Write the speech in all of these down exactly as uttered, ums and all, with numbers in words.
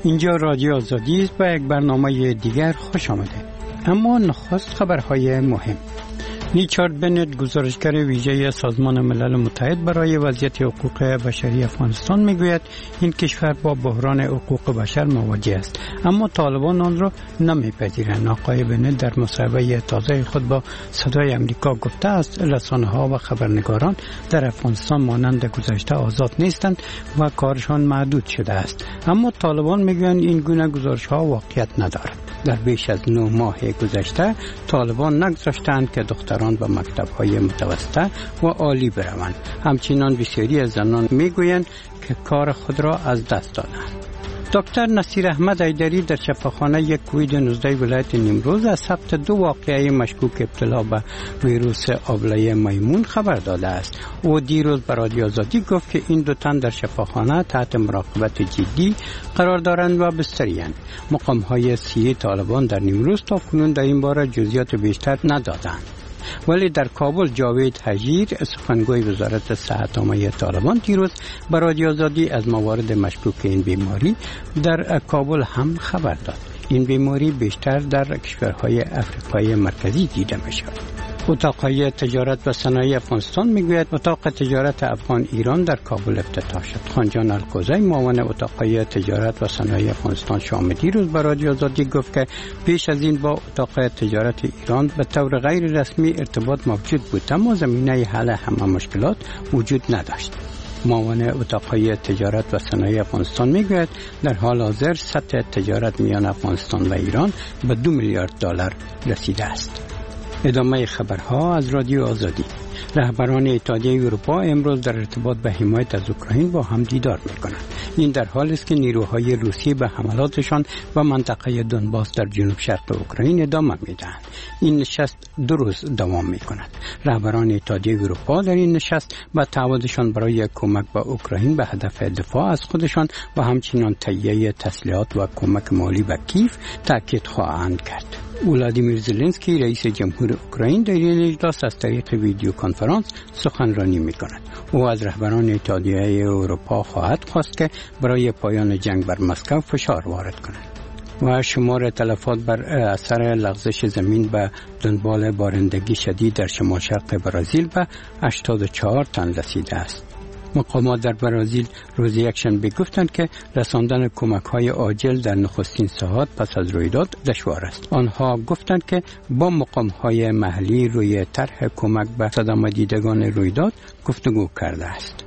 اینجا رادیو آزادی است و یک برنامه دیگر خوش آمده. اما نخست خبرهای مهم. ریچارد بنت، گزارشگر ویژه سازمان ملل متحد برای وضعیت حقوق بشری افغانستان، میگوید این کشور با بحران حقوق بشر مواجه است، اما طالبان آن را نمیپذیرند. آقای بنت در مصاحبه تازه خود با صدای امریکا گفته است رسانه‌ها و خبرنگاران در افغانستان مانند گذشته آزاد نیستند و کارشان محدود شده است، اما طالبان میگویند این گونه گزارش‌ها واقعیت ندارد. در بیش از نه ماه گذشته طالبان نگذاشتند که دختران به مکتب‌های متوسطه و عالی بروند. همچنین بسیاری از زنان میگویند که کار خود را از دست دادند. دکتر نصیر احمد حیدری در شفاخانه یک کووید نوزده ولایت نیمروز از ثبت دو واقعه مشکوک ابتلا به ویروس آبله میمون خبر داده است. او دیروز به رادیو آزادی گفت که این دو تن در شفاخانه تحت مراقبت جدی قرار دارند و بستری‌اند. مقام‌های سیاسی طالبان در نیمروز تا کنون در این باره جزئیات بیشتر ندادند. ولی در کابل جاوید حجیر، سخنگوی وزارت صحت عامه طالبان، دیروز به رادیو آزادی از موارد مشکوک این بیماری در کابل هم خبر داد. این بیماری بیشتر در کشورهای افریقای مرکزی دیده می‌شود. اتاقهای تجارت و صنایع افغانستان میگوید اتاق تجارت افغان ایران در کابل افتتاح شد. خانجان القوزی، معاون اتاقهای تجارت و صنایع افغانستان شام، دیروز به رادیو آزادی گفت که پیش از این با اتاق تجارت ایران به طور غیر رسمی ارتباط موجود بود، اما زمینه حل همه مشکلات وجود نداشت. معاون اتاقهای تجارت و صنایع افغانستان میگوید در حال حاضر سطح تجارت میان افغانستان و ایران به دو میلیارد دلار رسیده است. ادامه خبرها از رادیو آزادی. رهبران اتحادیه اروپا امروز در ارتباط به حمایت از اوکراین با هم دیدار می‌کنند. این در حالی است که نیروهای روسی به حملاتشان و منطقه دونباس در جنوب شرق اوکراین ادامه می‌دهند. این نشست دو روز دوام می‌کند. رهبران اتحادیه اروپا در این نشست با تعهدشان برای کمک به اوکراین به هدف دفاع از خودشان و همچنین تهیه تسلیحات و کمک مالی به کیف تاکید خواهند کرد. ولادیمیر زلنسکی رئیس جمهور اوکراین در این اجلاس از طریق ویدیو کنفرانس سخنرانی می‌کند. او از رهبران اتحادیه اروپا خواهد خواست که برای پایان جنگ بر مسکو فشار وارد کنند. و شمار تلفات بر اثر لغزش زمین به دنبال بارندگی شدید در شمال شرق برزیل به هشتاد و چهار تن رسیده است. مقامات در برزیل روز یکشنبه گفتند که رساندن کمک‌های عاجل در نخستین ساعات پس از رویداد دشوار است. آنها گفتند که با مقام‌های محلی روی طرح کمک به صدمه دیدگان رویداد گفتگو کرده است.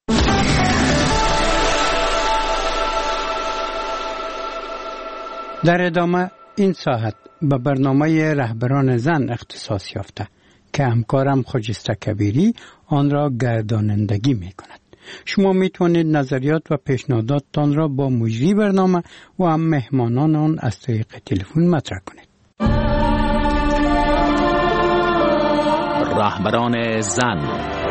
در ادامه این ساعت به برنامه رهبران زن اختصاص یافته که همکارم خجسته کبیری آن را گردانندگی می کند. شما می توانید نظریات و پیشنهاداتتان را با مجری برنامه و هم مهمانان آن از طریق تلفن مطرح کنید. رهبران زن.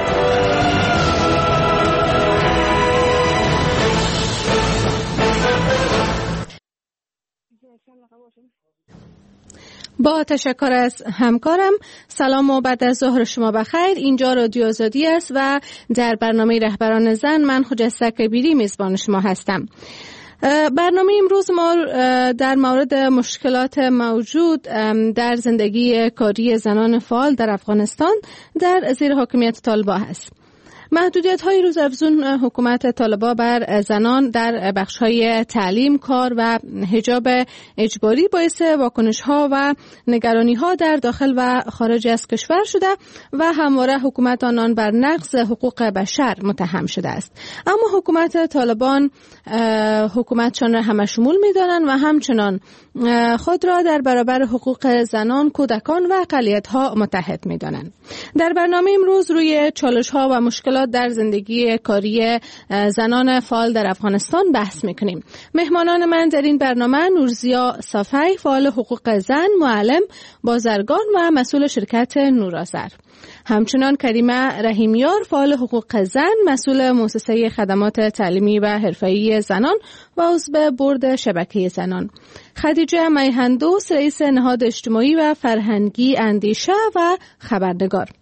با تشکر از همکارم. سلام و بعد از ظهر شما بخیر. اینجا رادیو آزادی است و در برنامه رهبران زن من خجسته کبیری میزبان شما هستم. برنامه امروز ما در مورد مشکلات موجود در زندگی کاری زنان فعال در افغانستان در زیر حاکمیت طالبان است. محدودیت های روزافزون حکومت طالبان بر زنان در بخش های تعلیم، کار و حجاب اجباری باعث واکنش ها و نگرانی ها در داخل و خارج از کشور شده و همواره حکومت آنان بر نقض حقوق بشر متهم شده است. اما حکومت طالبان حکومتشان را همه شمول می دانند و همچنان خود را در برابر حقوق زنان، کودکان و اقلیت ها متحد می دانند. در برنامه امروز روی چالش ها و مشکلات در زندگی کاری زنان فعال در افغانستان بحث میکنیم. مهمانان من در این برنامه نورزیا صافی، فعال حقوق زن، معلم، بازرگان و مسئول شرکت نورآذر. همچنان کریمه رحیمیار، فعال حقوق زن، مسئول مؤسسه خدمات تعلیمی و حرفه‌ای زنان و عضو بورد شبکه زنان. خدیجه میهندوس، رئیس نهاد اجتماعی و فرهنگی اندیشه و خبرنگار.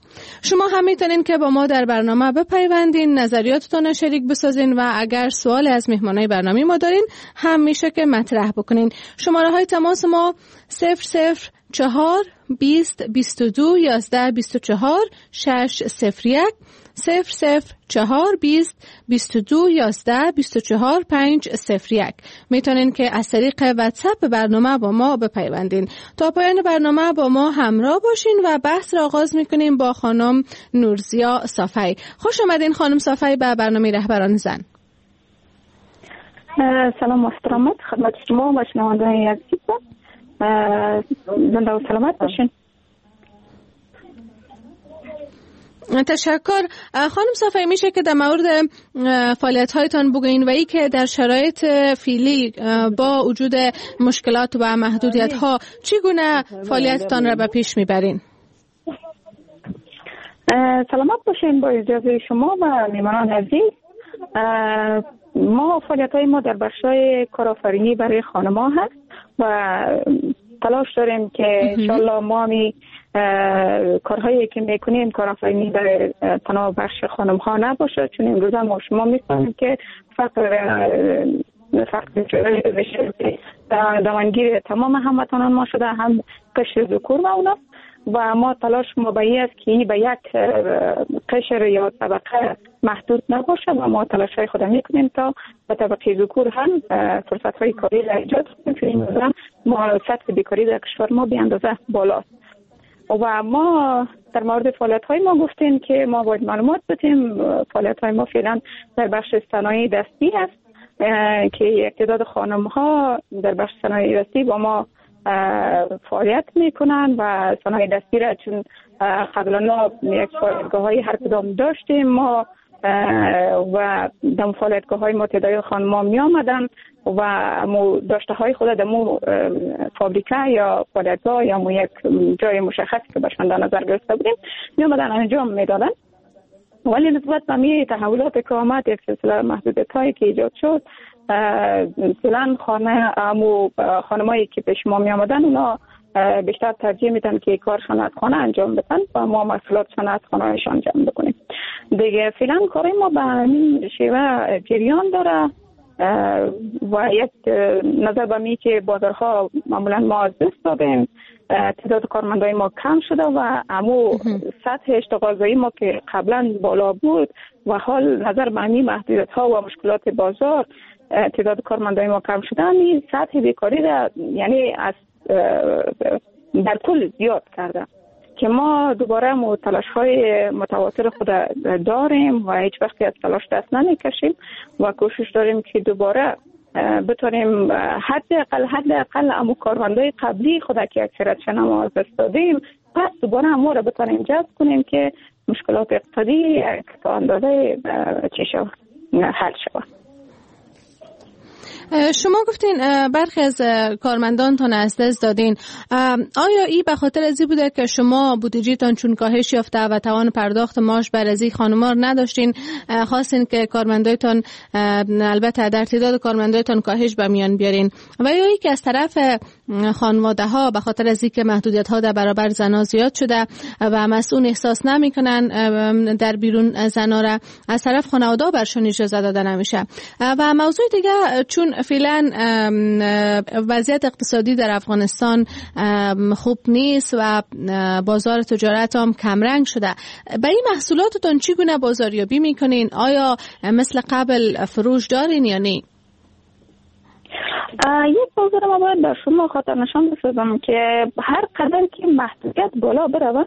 شما هم میتونین که با ما در برنامه بپیوندین، نظریاتتون رو شریک بسازین و اگر سوال از مهمانای برنامه ما دارین هم میشه که مطرح بکنین. شماره های تماس ما صفر صفر چهار بیست بیست و دو یازده بیست و چهار شش صفر یک صفر صفر چهار بیست بیست و دو یازده بیست و چهار پنج صفر یک. میتونین که از طریق واتساپ برنامه با ما بپیوندین. تا پایان برنامه با ما همراه باشین و بحث را آغاز میکنیم با خانم نورزیا صافی. خوش آمدین خانم صافی به برنامه رهبران زن. سلام و احترامات خدمت شما و شنوندگان عزیز. زنده و سلامت باشین. تشکر. خانم صافی، میشه که در مورد فعالیت هایتان بگوین و ای که در شرایط فعلی با وجود مشکلات و محدودیت ها چگونه فعالیتتان را به پیش میبرین؟ سلامت باشین. با اجازه شما و میهمانان عزیز، ما فعالیت های ما در بخشای کارآفرینی برای خانم‌ها هست و تلاش داریم که انشالله ما همی کارهایی که میکنیم کارآفرینی برای تنها بخش خانم ها نباشه، چون امروز ما شما میکنیم که فقر فقر دوانگیر تمام هموطنان ما شده، هم قشر ذکور و اونا، و ما تلاش ما به این است که این به یک قشر یا طبقه محدود نباشه و ما تلاش های خود میکنیم تا به طبقه ذکور هم فرصت های کاری را ایجاد کنیم، چون این روزا ما سطح بیکاری در کشور ما به اندازه بالاست. و ما در مورد فعالیت های ما گفتیم که ما باید معلومات بدیم. فعالیت های ما فعلا در بخش صنایع دستی است که تعداد خانم ها در بخش صنایع دستی با ما فعالیت میکنن و صنایع دستی را چون قبلا یک فعالیتگاه های هر کدام داشتیم ما و در فعالیتگاه های ما تعداد خانم ها می آمدن و مو داشته های خود در مو فابریکه یا فعالیتگاه یا مو یک جای مشخصی که بهشان در نظر گرفته بودیم می آمدن انجام می دادن. ولی نسبت به می تحولات که آمد یک سلسله محدودیت هایی که ایجاد شد، فعلا خانه امو خانمایی که پیش ما می آمدن اونا بیشتر ترجیح میدن که کار صنعتخانه انجام بدن و ما محصولات صنعتخانه‌شان انجام بکنیم. دیگه فعلا کار ما به این شیوه جریان داره و یک نظر به می که بازارها معمولا ما از دست دادیم، تعداد کارمندای ما کم شده و امو سطح اشتغالزایی ما که قبلا بالا بود و حال نظر به این محدودیت ها و مشکلات بازار تعداد کارمندای ما کم شده، این سطح بیکاری را یعنی از در کل زیاد کرده که ما دوباره مو تلاش های متواتر خود داریم و هیچ وقتی از تلاش دست نمیکشیم و کوشش داریم که دوباره بتونیم حداقل حداقل امو کارمندای قبلی خود که اکثریتشان ما از دست دادیم پس دوباره همو را بتونیم جذب کنیم که مشکلات اقتصادی تا اندازه چی شود حل شود. شما گفتین برخی از کارمندانتان از دست دادین. آیا این به خاطر ازی بوده که شما بودجهتان چون کاهش یافته و توان پرداخت معاش بر ازی خانم‌ها نداشتین، خواستین که کارمندایتان البته در تعداد کارمندایتان کاهش به میان بیارین، و یا ای که از طرف خانواده ها به خاطر ازی که محدودیت ها در برابر زنا زیاد شده و مسئول احساس نمیکنن در بیرون زنا را، از طرف خانواده برشون اجازه داده نمیشه؟ و موضوع دیگه، چون فعلا وضعیت اقتصادی در افغانستان خوب نیست و بازار تجارت هم کمرنگ شده، به این محصولاتتون چگونه بازاریابی میکنین؟ آیا مثل قبل فروش دارین یا نه؟ یک موضوع ما باید در شما خاطر نشان بسازم که هر قدر که محدودیت بالا بره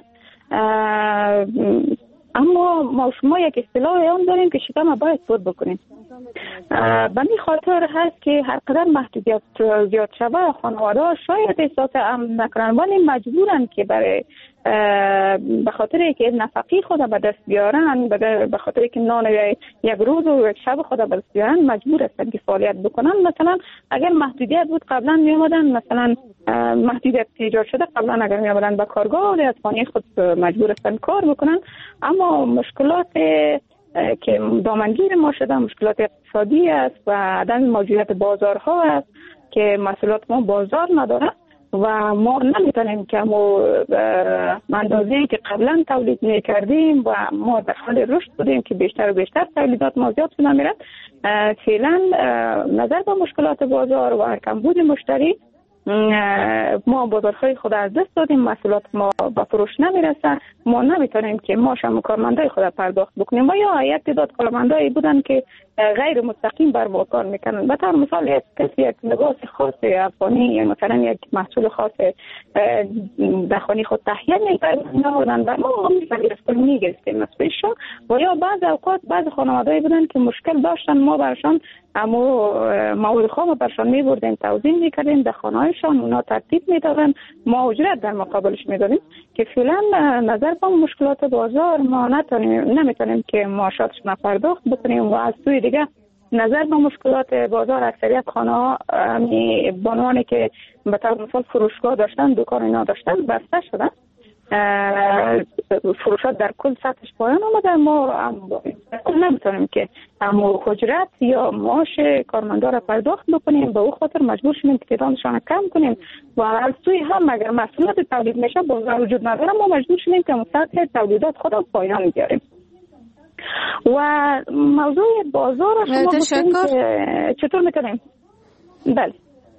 اما ما شما یک اصطلاح اون داریم که شکم باید سود بکنیم. به این خاطر هست که هر قدر محدودیت زیاد شده خانواده شاید احساس امن نکنن ولی مجبورن که برای به خاطر که نفقی خود به دست بیارن، به خاطر که نان یک روز و یک شب خود به دست بیارن مجبور هستن که فعالیت بکنن. مثلا اگر محدودیت بود قبلا می آمدن، مثلا محدودیت ایجاد شده قبلا اگر می آمدن به کارگاه از خانه خود مجبور هستن کار بکنن، اما مشکلات که دامنگیر ما شده مشکلات اقتصادی است و عدم موجودیت بازارها است که محصولات ما بازار نداره و ما نمیتونیم که ما اندازه‌ای که قبلا تولید میکردیم و ما در حال رشد بودیم که بیشتر و بیشتر تولیدات ما زیاد شده میرد. فعلا نظر به مشکلات بازار و کمبود مشتری ما بازارهای خود از دست دادیم، محصولات ما به فروش نمیرسه، ما نمیتونیم که ما شما کارمندای خود پرداخت بکنیم و یا یک تعداد کارمندایی بودن که غیر مستقیم بر ما کار میکنن. به طور مثال یک کسی یک لباس خاص افغانی یا مثلا یک محصول خاص در خانه خود تهیه میکنن و ما میگرفتیم میگرفتیم مسئولشون و یا بعض اوقات بعض خانواده‌ای بودن که مشکل داشتن، ما برشان اما مواد خام برشان میبردیم توزیع میکردیم در خانه‌هایشان، اونا ترتیب میدادن، ما اجرت در مقابلش میدادیم. که فعلا نظر به مشکلات بازار ما نتونیم نمیتونیم که معاشاتشون پرداخت بکنیم و از سوی دیگه نظر به مشکلات بازار اکثریت خانه‌ها بانوانی که به طور مثال فروشگاه داشتن، دکان اینا داشتن بسته شدن، فروشات در کل سطحش پایان آمده. ما نمیتونیم که اما اجرت یا معاش کارمندا را پرداخت بکنیم، به او خاطر مجبور شدیم که تعدادشان کم کنیم و از سوی هم اگر محصولات تولید میشه بازار وجود نداره ما مجبور شدیم که سطح تولیدات خود را پایان بیاریم. و موضوع بازار شما گفتین که چطور میتونیم؟ بله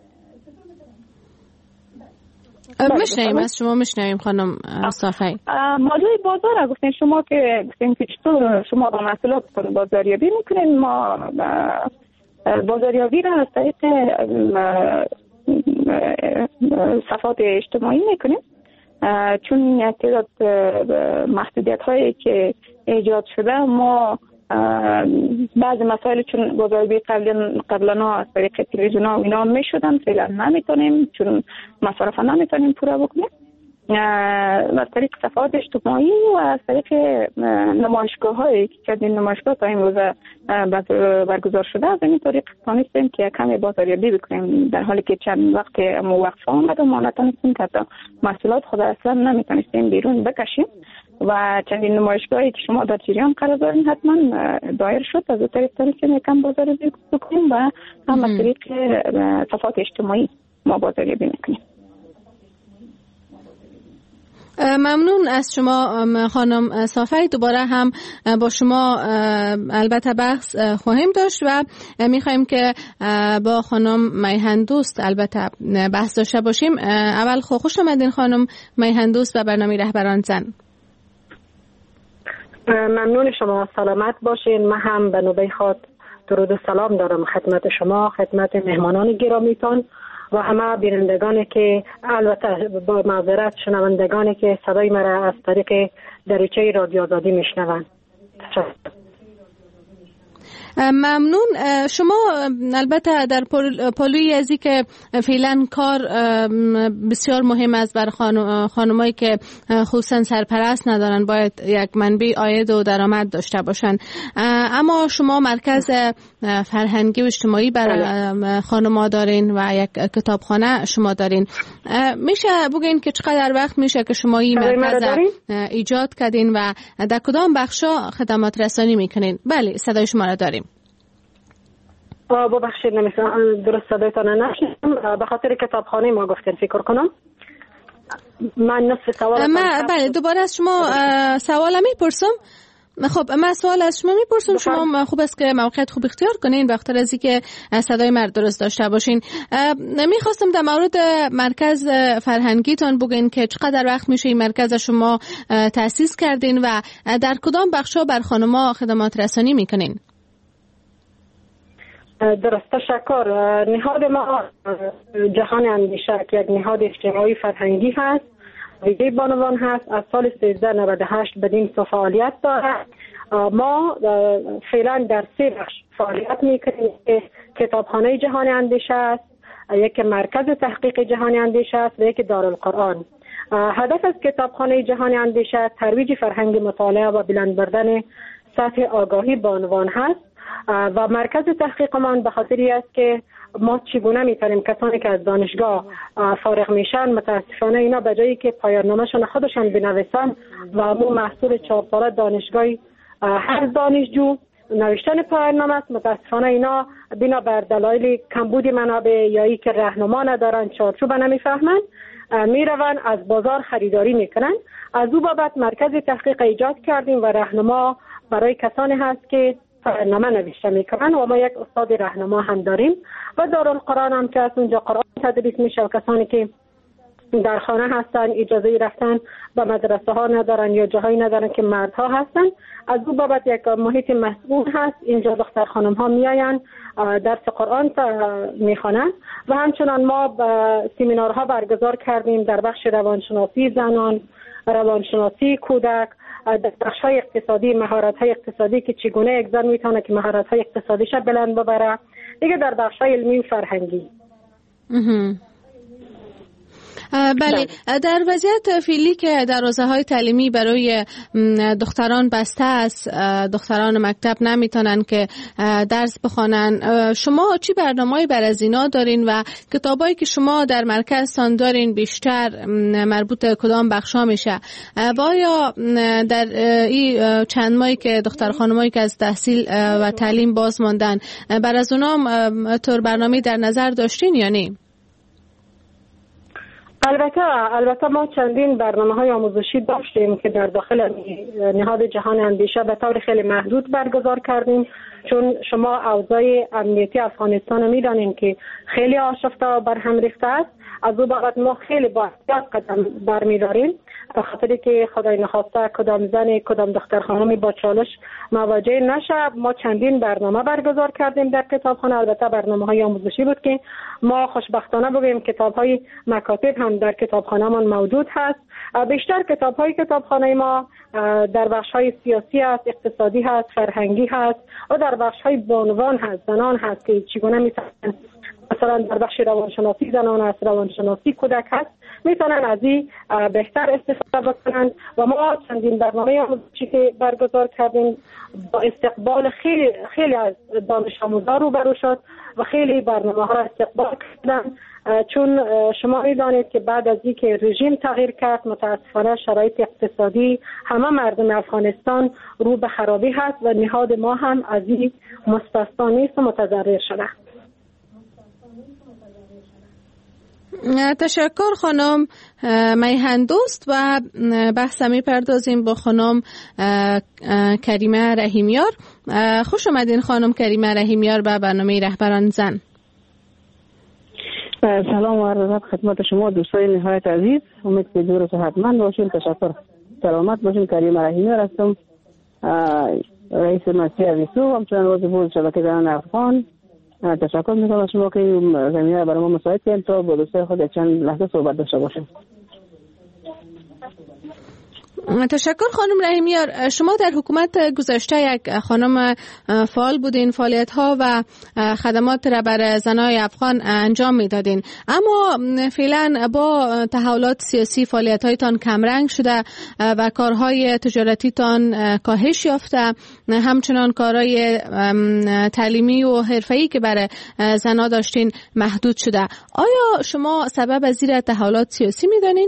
مشنویم از شما، مشنویم خانم صافی. موضوع بازار را گفتین شما که گفتین که چطور شما با محصولات بازاریابی میکنین. ما بازاریابی را از طریق صفحات اجتماعی میکنیم، چون یک تعداد محدودیت هایی که ایجاد شده ما بعضی مسائل چون بازاریابی قبلا قبلا از طریق تلویزیون ها و اینا می شدن فعلا نمیتونیم چون مصارف نمیتونیم پورا بکنیم. از طریق صفحات اجتماعی و از طریق نمایشگاه هایی که چندین نمایشگاه تا این روز برگزار شده از این طریق تانستیم که کمی بازاریابی بکنیم، در حالی که چند وقت وقفه آمد و ما نتونستیم که محصولات خود اصلا نمیتونستیم بیرون بکشیم و چندین نمایشگاهی که شما در جریان قرار دارین حتما دایر شد از طریق تانستیم کم بازاریابی بکنیم و هم از طریق صفحات اجتماعی ما بازاریابی میکنیم. ممنون از شما خانم صافی. دوباره هم با شما البته بحث خواهیم داشت و میخوایم که با خانم میهندوست البته بحث داشته باشیم. اول خوش آمدین خانم میهندوست و برنامه رهبران زن. ممنون شما، سلامت باشین. من هم به نوبه خود درود و سلام دارم خدمت شما، خدمت مهمانان گرامیتان و همه بینندگانی که البته با معذرت شنوندگانی که صدای مرا از طریق دریچه رادیو آزادی میشنوند. ممنون. شما البته در پلوی ازی که فعلا کار بسیار مهم است بر خانمایی که خصوصا سرپرست ندارن، باید یک منبع عاید و درآمد داشته باشن، اما شما مرکز فرهنگی و اجتماعی برای خانم‌ها دارین و یک کتابخانه شما دارین. میشه بگین که چقدر وقت میشه که شما این مرکز ایجاد کردین و در کدام بخشا خدمات رسانی میکنین؟ بله صدای شما را داریم. ببخشید نمیتونم درست صدایتان نشنیدم، به خاطر کتابخانه ما گفتین فکر کنم. من نصف سوال بله دوباره از شما سوال میپرسم. خب من سوال از شما میپرسم، شما خوب است که موقعیت خوب اختیار کنین بخاطر از اینکه صدای مرد درست داشته باشین. میخواستم در مورد مرکز فرهنگیتان بگین که چقدر وقت میشه این مرکز شما تأسیس کردین و در کدام بخشا بر خانم‌ها خدمات رسانی میکنین؟ درست، تشکر. نهاد ما جهان اندیشه که یک نهاد اجتماعی فرهنگی هست، ویژه بانوان هست، از سال سیزده نود و هشت بدین سو فعالیت دارد. ما فعلا در سه بخش فعالیت میکنیم که کتابخانه جهان اندیشه است، یک مرکز تحقیق جهان اندیشه است و یک دارالقرآن. هدف از کتابخانه جهان اندیشه ترویج فرهنگ مطالعه و بلند بردن سطح آگاهی بانوان هست و مرکز تحقیق ما به خاطری است که ما چگونه میتونیم کسانی که از دانشگاه فارغ میشن متاسفانه اینا به جایی که پایان‌نامه‌شون خودشان بنویسن و همون محصول چهار ساله دانشگاهی هر دانشجو نوشتن پایان‌نامه است. متاسفانه اینا بنا بر دلایل کمبود منابع یا ای که راهنما ندارن، چارچوب نمیفهمن، میروند از بازار خریداری میکنن. از او بابت مرکز تحقیق ایجاد کردیم و راهنما برای کسانی هست که پایان‌نامه نوشته میکنن و ما یک استاد راهنما هم داریم و دارالقرآن هم که از اونجا قرآن تدریس میشه و کسانی که در خانه هستن اجازه رفتن به مدرسه ها ندارن یا جاهایی ندارن که مردها هستن، از او بابت یک محیط مسئول هست. اینجا دختر خانم ها میاین درس قرآن میخوانن و همچنان ما سمینارها برگزار کردیم در بخش روانشناسی زنان، روانشناسی کودک، در بخش های اقتصادی، مهارت های اقتصادی که چگونه یک زن میتونه که مهارت های اقتصادیش بلند ببره، دیگه در بخش های علمی و فرهنگی. بله، در وضعیت فعلی که دروازه های تعلیمی برای دختران بسته است، دختران مکتب نمیتونن که درس بخوانن، شما چی برنامه‌ای بر از اینا دارین و کتابایی که شما در مرکزتان دارین بیشتر مربوط کدام بخشا میشه؟ و آیا در این چند ماهی که دختر خانمایی که از تحصیل و تعلیم باز ماندن بر از اونا طور برنامه‌ای در نظر داشتین یا نه؟ البته البته ما چندین برنامه‌های آموزشی داشتیم که در داخل نهاد جهان اندیشه به طور خیلی محدود برگزار کردیم، چون شما اوضاع امنیتی افغانستان می‌دانید که خیلی آشفته و برهم ریخته است. از او بابت ما خیلی با احتیاط قدم برمی‌داریم، به خاطری که خدای نخواسته کدام زن کدام دختر خانمی با چالش مواجه نشه. ما چندین برنامه برگزار کردیم در کتابخانه، البته برنامه‌های آموزشی بود که ما خوشبختانه بگیم کتاب‌های مکاتب هم در کتابخانه‌مان موجود هست. بیشتر کتاب‌های کتابخانه ما در بخش‌های سیاسی هست، اقتصادی هست، فرهنگی هست و در بخش‌های بانوان هست، زنان هست که چگونه می‌تونن مثلا در بخش روانشناسی زنان هست، روانشناسی کودک هست، میتونن از این بهتر استفاده بکنن. و ما چندین برنامه آموزشی که برگزار کردیم با استقبال خیلی خیلی از دانش آموزان روبرو شد و خیلی برنامه ها را استقبال کردن، چون شما میدانید که بعد از اینکه رژیم تغییر کرد متاسفانه شرایط اقتصادی همه مردم افغانستان رو به خرابی هست و نهاد ما هم از این مستثنا نیست و متضرر شده. تشکر خانم میهن دوست. و بحث می پردازیم با خانم کریمه رحیمیار. خوش آمدین خانم کریمه رحیمیار به برنامه رهبران زن. سلام و عرض خدمت شما دوستان نهایت عزیز، امید که دور و صحتمند باشین. تشکر، سلامت باشین. کریمه رحیمیار هستم، رئیس مسیح ویسو، همچنان عضو بود شبکه زنان افغان. تشکر میکنم از شما که زمینه برای ما مساعد کردین تا با دوستای خود چند لحظه صحبت داشته باشیم. تشکر خانم رحیمیار. شما در حکومت گذشته یک خانم فعال بودین، فعالیت ها و خدمات را بر زنای افغان انجام میدادین، اما فعلا با تحولات سیاسی فعالیت هایتان کمرنگ شده و کارهای تجارتیتان کاهش یافته، همچنان کارهای تعلیمی و حرفه‌ای که برای زنها داشتین محدود شده. آیا شما سبب از این تحولات سیاسی میدانین؟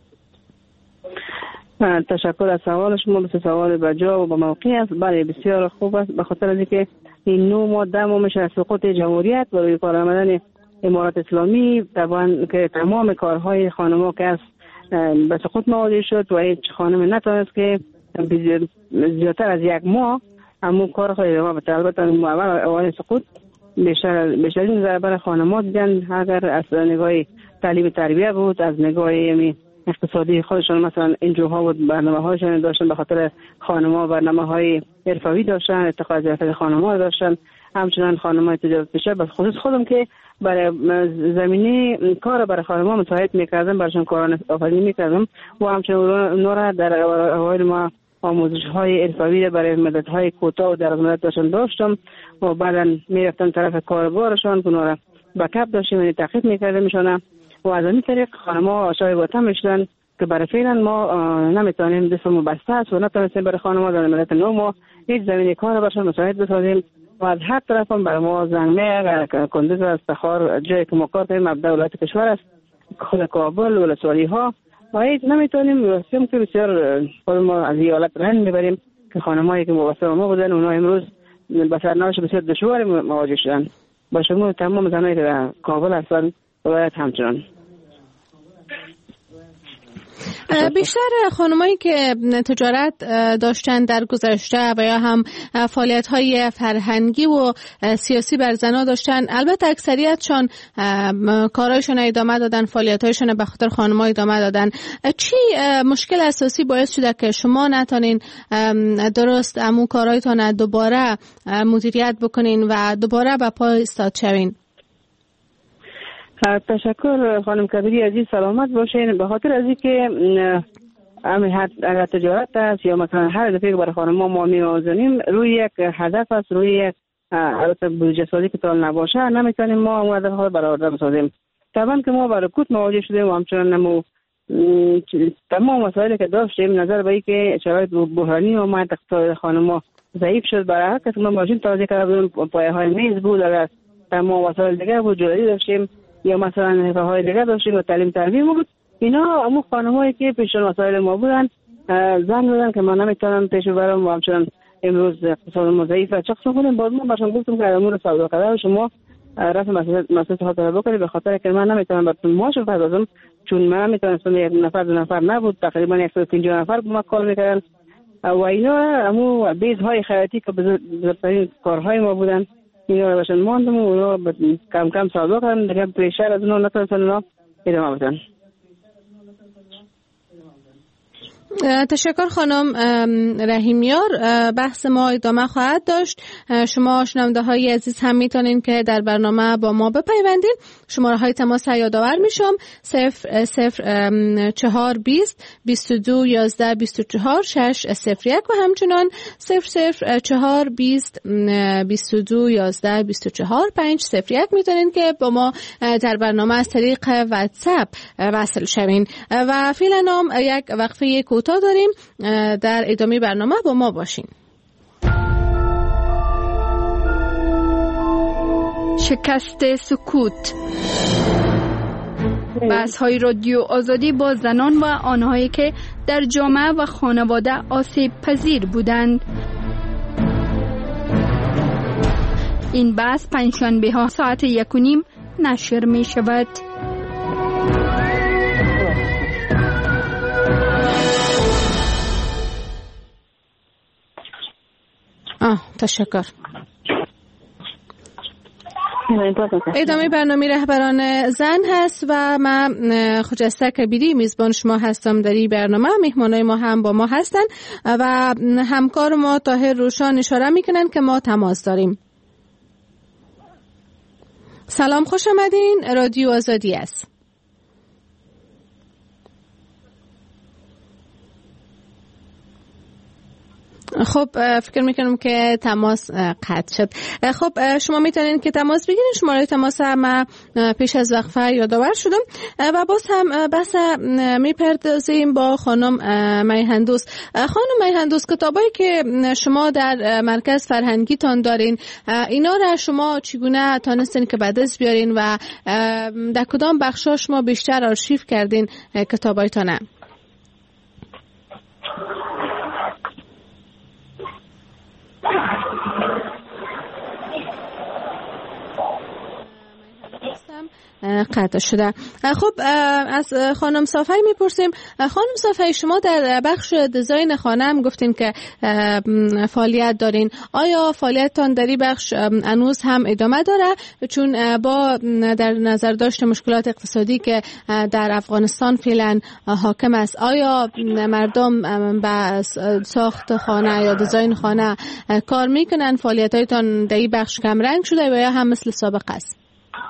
تشکر از سوال شما، بسیار سوال بجا و با موقعی است. بله بسیار خوب است، به خاطر از اینکه این نو ماده ما میشه از سقوط جمهوریت و روی کار آمدن امارات اسلامی طبعا که تمام کارهای خانم‌ها که است به سقوط مواجه شد و هیچ خانم نتونست که زیادتر از یک ماه همون کار خود ادامه بده. البته اول سقوط بیشتر بیشترین ضربه خانم‌ها دیدن، اگر از نگاه تعلیم تربیه بود، از نگاه اقتصادی خودشون مثلا انجوها و برنامه‌هاشون داشتن، به خاطر خانم‌ها برنامه‌های حرفه‌ای داشتن، ارتقاء ظرفیت خانم‌ها داشتن، همچنان خانم‌های تجارت پیشه به خصوص خودم که برای زمینه کار برای خانم‌ها مساعد می‌کردم، براشون کاران آفرینی می‌کردم و همچنان اونا را در اوایل ما آموزش‌های حرفه‌ای برای مدت‌های کوتاه و دراز مدت داشتن داشتم و بعداً می‌رفتن طرف کاربارشون، اونا را بکاپ داشتیم، یعنی تعقیب می‌کردیم ایشون و از این طریق خانم‌ها آشای وطن میشدن که برای فعلا ما نمیتونیم دستمون بسته است و نتونستیم برای خانم‌ها در مدت نو ما هیچ زمینه کار برشون مساعد بسازیم و از هر طرف هم برای ما زنگمه کندوز است، تخار جایی که ما کار کنیم مبدا ولایت کشور است، خود کابل ولسوالی ها و هیچ نمیتونیم واسیم که بسیار خود ما از ایالت رهن میبریم که خانم‌هایی که وابسته ما بودن اونا امروز با سرنوشت بسیار دشواری مواجه شدن. با شما تمام زنایی که در کابل هستند باید همچنان. بیشتر خانمایی که تجارت داشتن در گذشته و یا هم فعالیت‌های فرهنگی و سیاسی بر زنها داشتن، البته اکثریتشان کارهایشون ادامه دادن، فعالیت‌هایشون به خاطر خانم‌ها ادامه دادن. چی مشکل اساسی باعث شده که شما نتونین درست همون کارهایتون دوباره مدیریت بکنین و دوباره به پا ایستاد شوین؟ تشکر خانم کبیری عزیز، سلامت باشین. به خاطر از اینکه اگر تجارت است یا مثلا هر دفعه که برای خانم‌ها ما می‌آزمیم روی یک هدف است، روی یک البته بودجه سازی که تا نباشه نمیتونیم ما اون هدف ها برآورده بسازیم. طبعا که ما برای کوت مواجه شدیم و همچنان نمو تمام مسائلی که داشتیم نظر به اینکه شرایط بحرانی و ما اقتصاد خانم‌ها ضعیف شد، برای هر کس ما ماشین تازه کردیم، پایه‌های میز بود، اگر تمام وسایل دیگه بود جاری داشتیم یا مثلا حرفه های دیگه داشتیم و تعلیم تربیت بود، اینا همون خانمایی که پیشون وسایل ما بودن زن بودن که ما نمیتونم پیش ببرم و همچنان امروز اقتصاد ما ضعیفه. چه قسم کنیم باز ما باشم گفتم که امور سودا کرده شما رسم مسئله خاطر بکنید، به خاطر که من نمیتونم براتون معاش بپردازم چون من نمیتونستم، یک نفر دو نفر نبود، تقریبا صد و پنجاه نفر با ما کار میکردن و اینا همون بیزهای خیاطی که بزرگترین کارهای ما بودن، اینا رو باشن ماندم و اونا کم کم سودا کردن دیگه، پریشر از اونا نتونستن اونا ادامه بدن. تشکر خانم رحیمیار. بحث ما ادامه خواهد داشت. شما شنونده های عزیز هم میتونین که در برنامه با ما بپیوندین. شماره های تماس یادآور میشم: صفر صفر چهار بیست بیست و دو یازده بیست و چهار شش صفر یک و همچنان صفر صفر چهار بیست بیست و دو یازده بیست و چهار پنج صفر یک میتونین که با ما در برنامه از طریق واتساپ وصل شوین. و فعلا هم یک وقفه کوتاه داریم، در ادامه برنامه با ما باشین. شکست سکوت، بحث‌های رادیو آزادی با زنان و آنهایی که در جامعه و خانواده آسیب پذیر بودند. این بحث پنجشنبه ها ساعت یک و نیم نشر می شود. آه تشکر. ادامه برنامه رهبران زن هست و من خجسته کبیری میزبان شما هستم در این برنامه. مهمانای ما هم با ما هستن و همکار ما طاهر روشان اشاره میکنن که ما تماس داریم. سلام، خوش آمدین. رادیو آزادی است. خب فکر میکنم که تماس قطع شد. خب شما میتونین که تماس بگیرین. شماره تماس هم پیش از وقفه یادآور شدم و باز هم بحث میپردازیم با خانم میهندوس. خانم میهندوس، کتابایی که شما در مرکز فرهنگی تان دارین، اینا را شما چگونه تانستین که به دست بیارین و در کدام بخشا شما بیشتر آرشیو کردین کتابایتان؟ قطع شده. خب از خانم صافی میپرسیم. خانم صافی، شما در بخش دیزاین خانه هم گفتین که فعالیت دارین. آیا فعالیتتان در این بخش هنوز هم ادامه داره؟ چون با در نظر داشت مشکلات اقتصادی که در افغانستان فعلا حاکم است، آیا مردم به ساخت خانه یا دیزاین خانه کار میکنن؟ فعالیتایتان در این بخش کم رنگ شده و یا هم مثل سابق است؟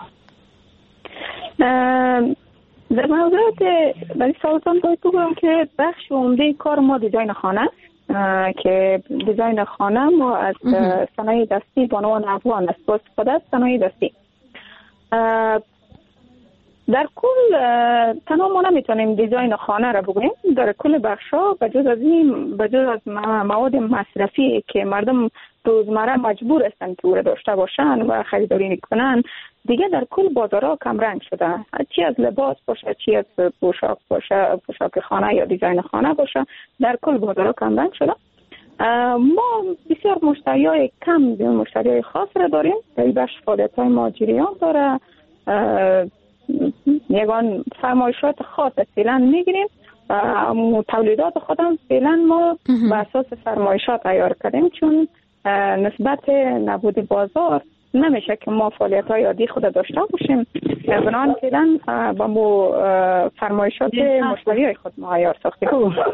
در موضوعات برای سوالتان باید بگویم که بخش عمده کار ما دیزاین خانه است که دیزاین خانه ما از صنایع دستی با عنوان افغان است، با استفاده از صنایع دستی. در کل تنها ما نمیتونیم دیزاین خانه را بگوییم. در کل بخشا بجز از این بجز از مواد مصرفی که مردم روزمره مجبور هستند که او را داشته باشند و خریداری کنند، دیگه در کل بازارها کم رنگ شده. چی از لباس باشه، چی از پوشاک باشه، پوشاک خانه یا دیزاین خانه باشه، در کل بازارها کم رنگ شده. ما بسیار مشتریای کم مشتریای خاص را داریم. در این بخش فعالیت‌های مهاجریان داره، یگان فرمایشات خاص فعلا میگیریم. تولیدات خودم فعلا ما بر اساس فرمایشات تیار کردیم، چون نسبت نبود بازار نمیشه که ما فعالیت‌های عادی خود داشته باشیم. بنابراین فعلا با مو فرمایشات مشتریای خود معیار ساختیم.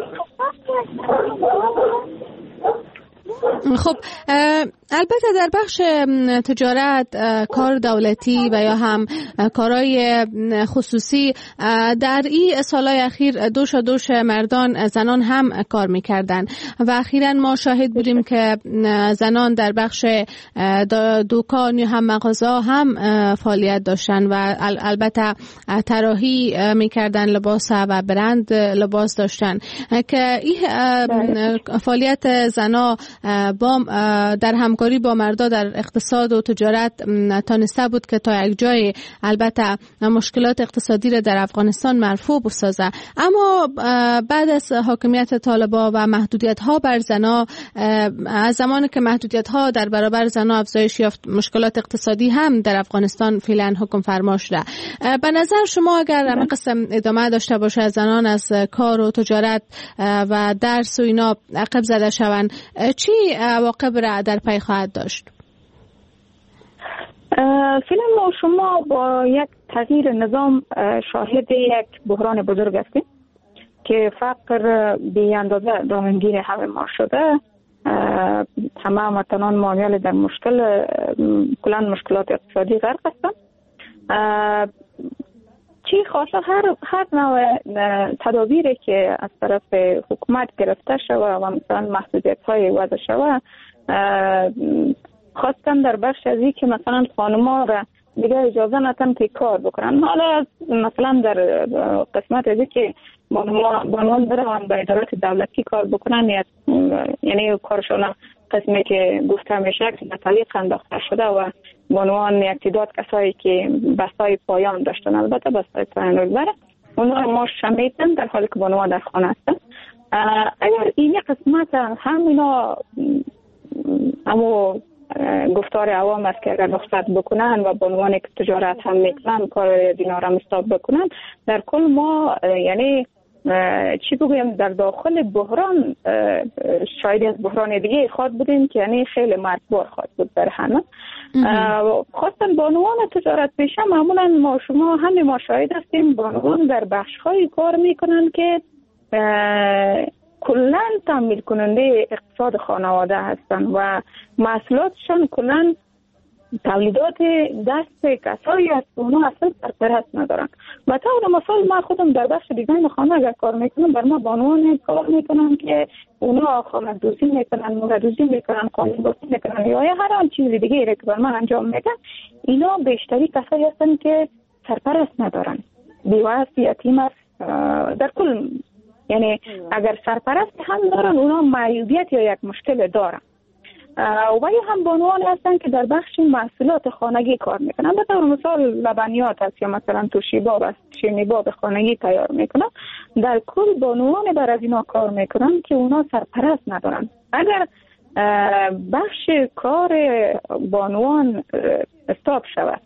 خب البته در بخش تجارت، کار دولتی و یا هم کارهای خصوصی در این سالهای اخیر دوش و دوش مردان زنان هم کار میکردن و اخیراً ما شاهد بودیم که زنان در بخش دکان یا هم مغازه هم فعالیت داشتن و البته طراحی میکردن لباس و برند لباس داشتن که این فعالیت زنا با در همکاری با مردا در اقتصاد و تجارت تانسته بود که تا یک جای البته مشکلات اقتصادی را در افغانستان مرفوع بسازه. اما بعد از حاکمیت طالبان و محدودیت ها بر زنا، از زمانی که محدودیت ها در برابر زنا افزایش یافت، مشکلات اقتصادی هم در افغانستان فعلا حکم فرما شده. به نظر شما اگر همین قسم ادامه داشته باشه، زنان از کار و تجارت و درس و اینا عقب زده شوند، چی عواقب را در پی خواهد داشت؟ فعلا ما شما با یک تغییر نظام شاهد یک بحران بزرگ هستیم که فقر بی اندازه دامنگیر همه ما شده. همه هموطنان معامله در مشکل کلان مشکلات اقتصادی غرق هستند. چی خاصه هر هر نوع تدابیری که از طرف حکومت گرفته شده و مثلا محدودیت های وضع شده، خواستن در بخش از این که مثلا خانم‌ها را دیگه اجازه ندن که کار بکنن. حالا مثلا در قسمت از این که بانوان برن به ادارات دولتی کار بکنن، یعنی کارشون قسمی که گفته میشه که به تعلیق انداخته شده و بانوان یک تعداد کسایی که بستای پایان داشتن، البته بستای پایان رو بره اونا ما شمیدن در حالی که بانوان در خانه هستن. اگر این قسمت هم اینا همو گفتار عوام است که اگر رخصت بکنن و بانوان که تجارت هم میکنن کار دینا را مستاب بکنن، در کل ما یعنی چی بگویم در داخل بحران شاید از بحران دیگه خواد بودیم که یعنی خیلی مرگبار خواد بود در همه. خواستن بانوان تجارت پیشه معمولا ما شما همه ما شاید هستیم بانوان در بخش‌های کار میکنن که کلن تامین کننده اقتصاد خانواده هستن و محصولاتشان کلن تولیدات دست کسایی هست که اونا اصلا سرپرست ندارن. و طور مثال ما خودم در بخش دیزاین خانه اگر کار میکنم، بر ما بانوان کار میکنم که اونا خانه دوزی میکنن، موره دوزی میکنن، خانه دوزی میکنن یا هر آن چیزی دیگه که بر ما انجام میدن. اینا بیشتری کسایی هستن که سرپرست ندارن، بیوه است، یتیم است. در کل یعنی اگر سرپرست هم دارن اونا معیوبیت یا یک مشکل دارن. و یا هم بانوان هستن که در بخش محصولات خانگی کار میکنن. به طور مثال لبنیات هست یا مثلا توشیباب است، شیمیباب خانگی تیار میکنن. در کل بانوان بر از اینا کار میکنن که اونا سرپرست ندارن. اگر بخش کار بانوان استاپ شود،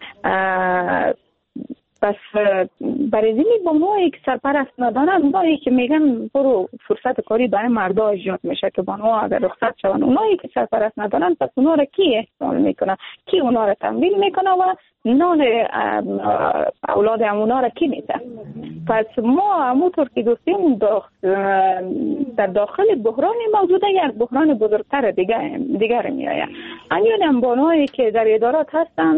پس برای زمین بانوایی که سرپرست ندارن، اونایی که میگن برو فرصت کاری برای مردا ایجاد میشه که بانوها اگر رخصت شون، اونایی که سرپرست ندارن پس اونا را کی احتمال میکنه، کی اونا را تمویل میکنه و نان اولاد اونا را کی میده. پس ما همونطور که گفتیم در داخل بحران موجوده یک بحران بزرگتر دیگر دیگر میآید. همین بانوایی که در ادارات هستن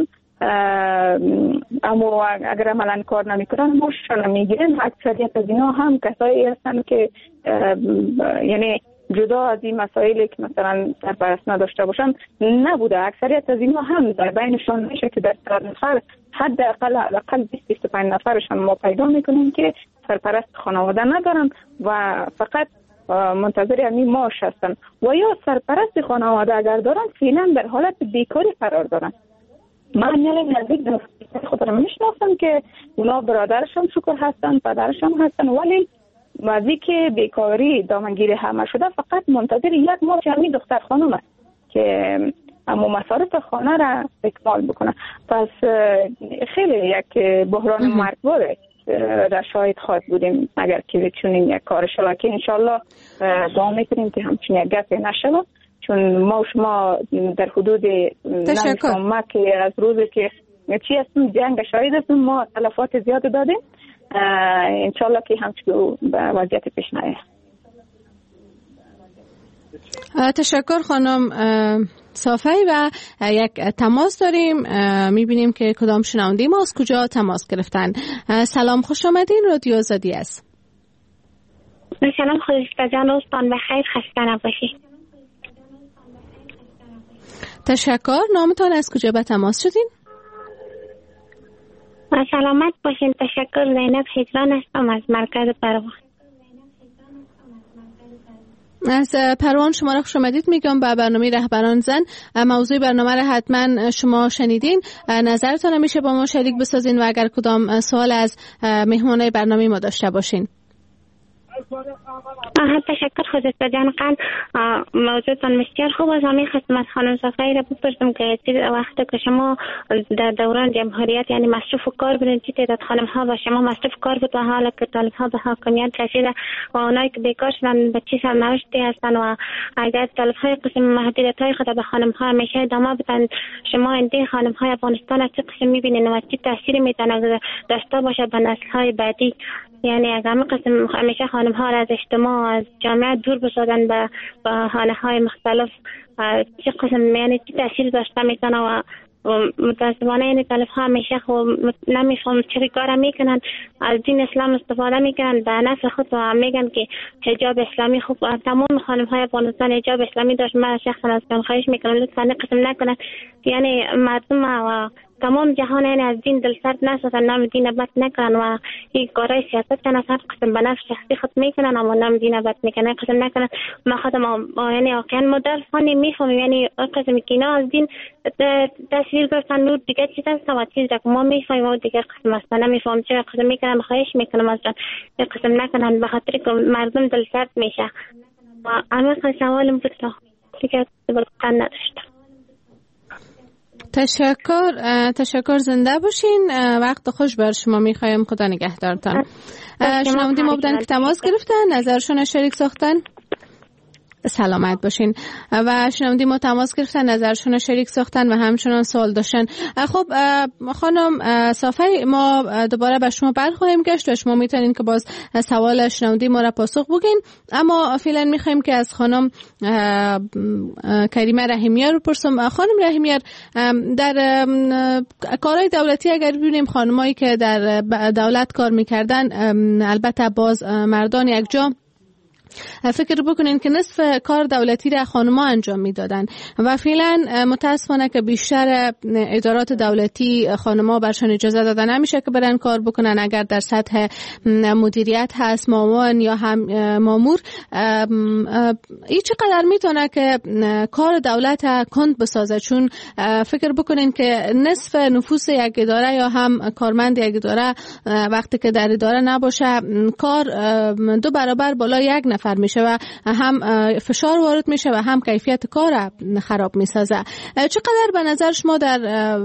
اما اگر عملا کار نمیکنن مشکل میگیرن. اکثریت از اینا هم کسایی هستن که یعنی جدا از این مسائلی که مثلا سرپرست نداشته باشن نبوده. اکثریت از اینا هم در بینشان میشه که در صد نفر حد اقل اقل بیست تا بیست و پنج نفرشان ما پیدا میکنیم که سرپرست خانواده ندارن و فقط منتظر همین معاش هستن و یا سرپرست خانواده اگر دارن فعلا در حالت بیکاری قرار دارن. من یعنی نزدیک دوست خود را میشناسم که اونا برادرشان شکر هستن، پدرشان هستن، ولی وقتی که بیکاری دامنگیر همه شده فقط منتظر یک ماه همین دختر خانم است که اما مصارف خانه را اکمال بکنه. پس خیلی یک بحران مرگباره را شاهد خواهد بودیم اگر که چنین یک کار شود که انشالله دعا میکنیم که همچین یک گپ نشود، چون ما و شما در حدود نمیفهمم که از روزی که چی هستیم جنگ شاهد هستیم، ما تلفات زیاد دادیم. انشالله که همچون وضعیت پیش نیاد. تشکر خانم صافی. و یک تماس داریم، میبینیم که کدام شنونده ما از کجا تماس گرفتن. سلام، خوش آمدین، رادیو آزادی است. سلام، خودت جان، روزتان بخیر، خسته نباشید. تشکر. نامتان، از کجا به تماس شدین؟ سلامت باشین. تشکر. زینب هجران هستم از مرکز پروان. از پروان شما را خوش آمدید میگم به برنامه رهبران زن. موضوع برنامه را حتما شما شنیدین، نظرتان میشه با ما شریک بسازین و اگر کدام سوال از مهمانای برنامه ما داشته باشین. تشکر خودت جان. قن موضوعتان بسیار خوب است. من خدمت خانم صافی را بپرسم که وقتی که شما در دوران جمهوریت یعنی مصروف کار بودین، چه تعداد خانم ها با شما مصروف کار بود و حالا که طالب ها به حاکمیت رسیده و اونایی که بیکار شدن به چه سرنوشتی هستن و اگر طالب های قسم محدودیت های خود به خانم ها همیشه ادامه بدن، شما این خانم های افغانستان چه قسم میبینین و چه تاثیری میتونه داشته باشه به نسل های بعدی؟ یعنی از همه قسم همیشه خانم ها را از اجتماع از جامعه دور بسازن به حاله های مختلف، چه قسم یعنی چه تاثیر داشته میتونه و متاسفانه این طالب ها همیشه خب نمیفهم چه کار میکنن، از دین اسلام استفاده میکنن به نفع خود و میگن که حجاب اسلامی خوب. تمام خانم های افغانستان حجاب اسلامی داشت. من شخصا از کن خواهش میکنم لطفا قسم نکنن، یعنی مردم و تمام جهان یعنی از دین دل سرد نسازن، نام دین بد نکنن و این کارهای سیاست کنن، هر قسم به نفع شخصی خود میکنن اما نام دین بد میکنن، قسم نکنن. ما خودم یعنی واقعا ما در فانی میفهمیم یعنی قسم که اینا از دین تصویر گرفتن نور دیگه چیز هست و چیز که ما میفهمیم و دیگه قسم هست نمیفهم چرا قسم میکنن. خواهش میکنم از جان قسم نکنن به خاطر که مردم دل سرد میشه. و اما سوالم بود دیگه بلقان نداشتم. تشکر. تشکر. زنده باشین. وقت خوش بر شما میخوایم. خدا نگهدارتان. شنونده ما بودن که تماس گرفتن، نظرشون شریک ساختن. سلامت باشین. و شنونده ما تماس گرفتن، نظرشون شریک ساختن و همچنان سوال داشتن. خب خانم صافی، ما دوباره به شما برخواهیم گشت و شما میتونین که باز سوال شنونده ما را پاسخ بگین، اما فعلا میخوایم که از خانم کریمه رحیمیار رو پرسم. خانم رحیمیار، در کارهای دولتی اگر ببینیم خانمایی که در دولت کار میکردن، البته باز مردان یک جا، فکر بکنین که نصف کار دولتی را خانم‌ها انجام میدادن و فعلا متاسفانه که بیشتر ادارات دولتی خانم‌ها برشان اجازه داده نمیشه که برن کار بکنن. اگر در سطح مدیریت هست، معاون یا هم مامور، این چقدر میتونه که کار دولت کند بسازه؟ چون فکر بکنین که نصف نفوس یک اداره یا هم کارمند یک اداره وقتی که در اداره نباشه، کار دو برابر بالا یک نفر میشه و هم فشار وارد میشه و هم کیفیت کار خراب میسازه. چقدر به نظر شما در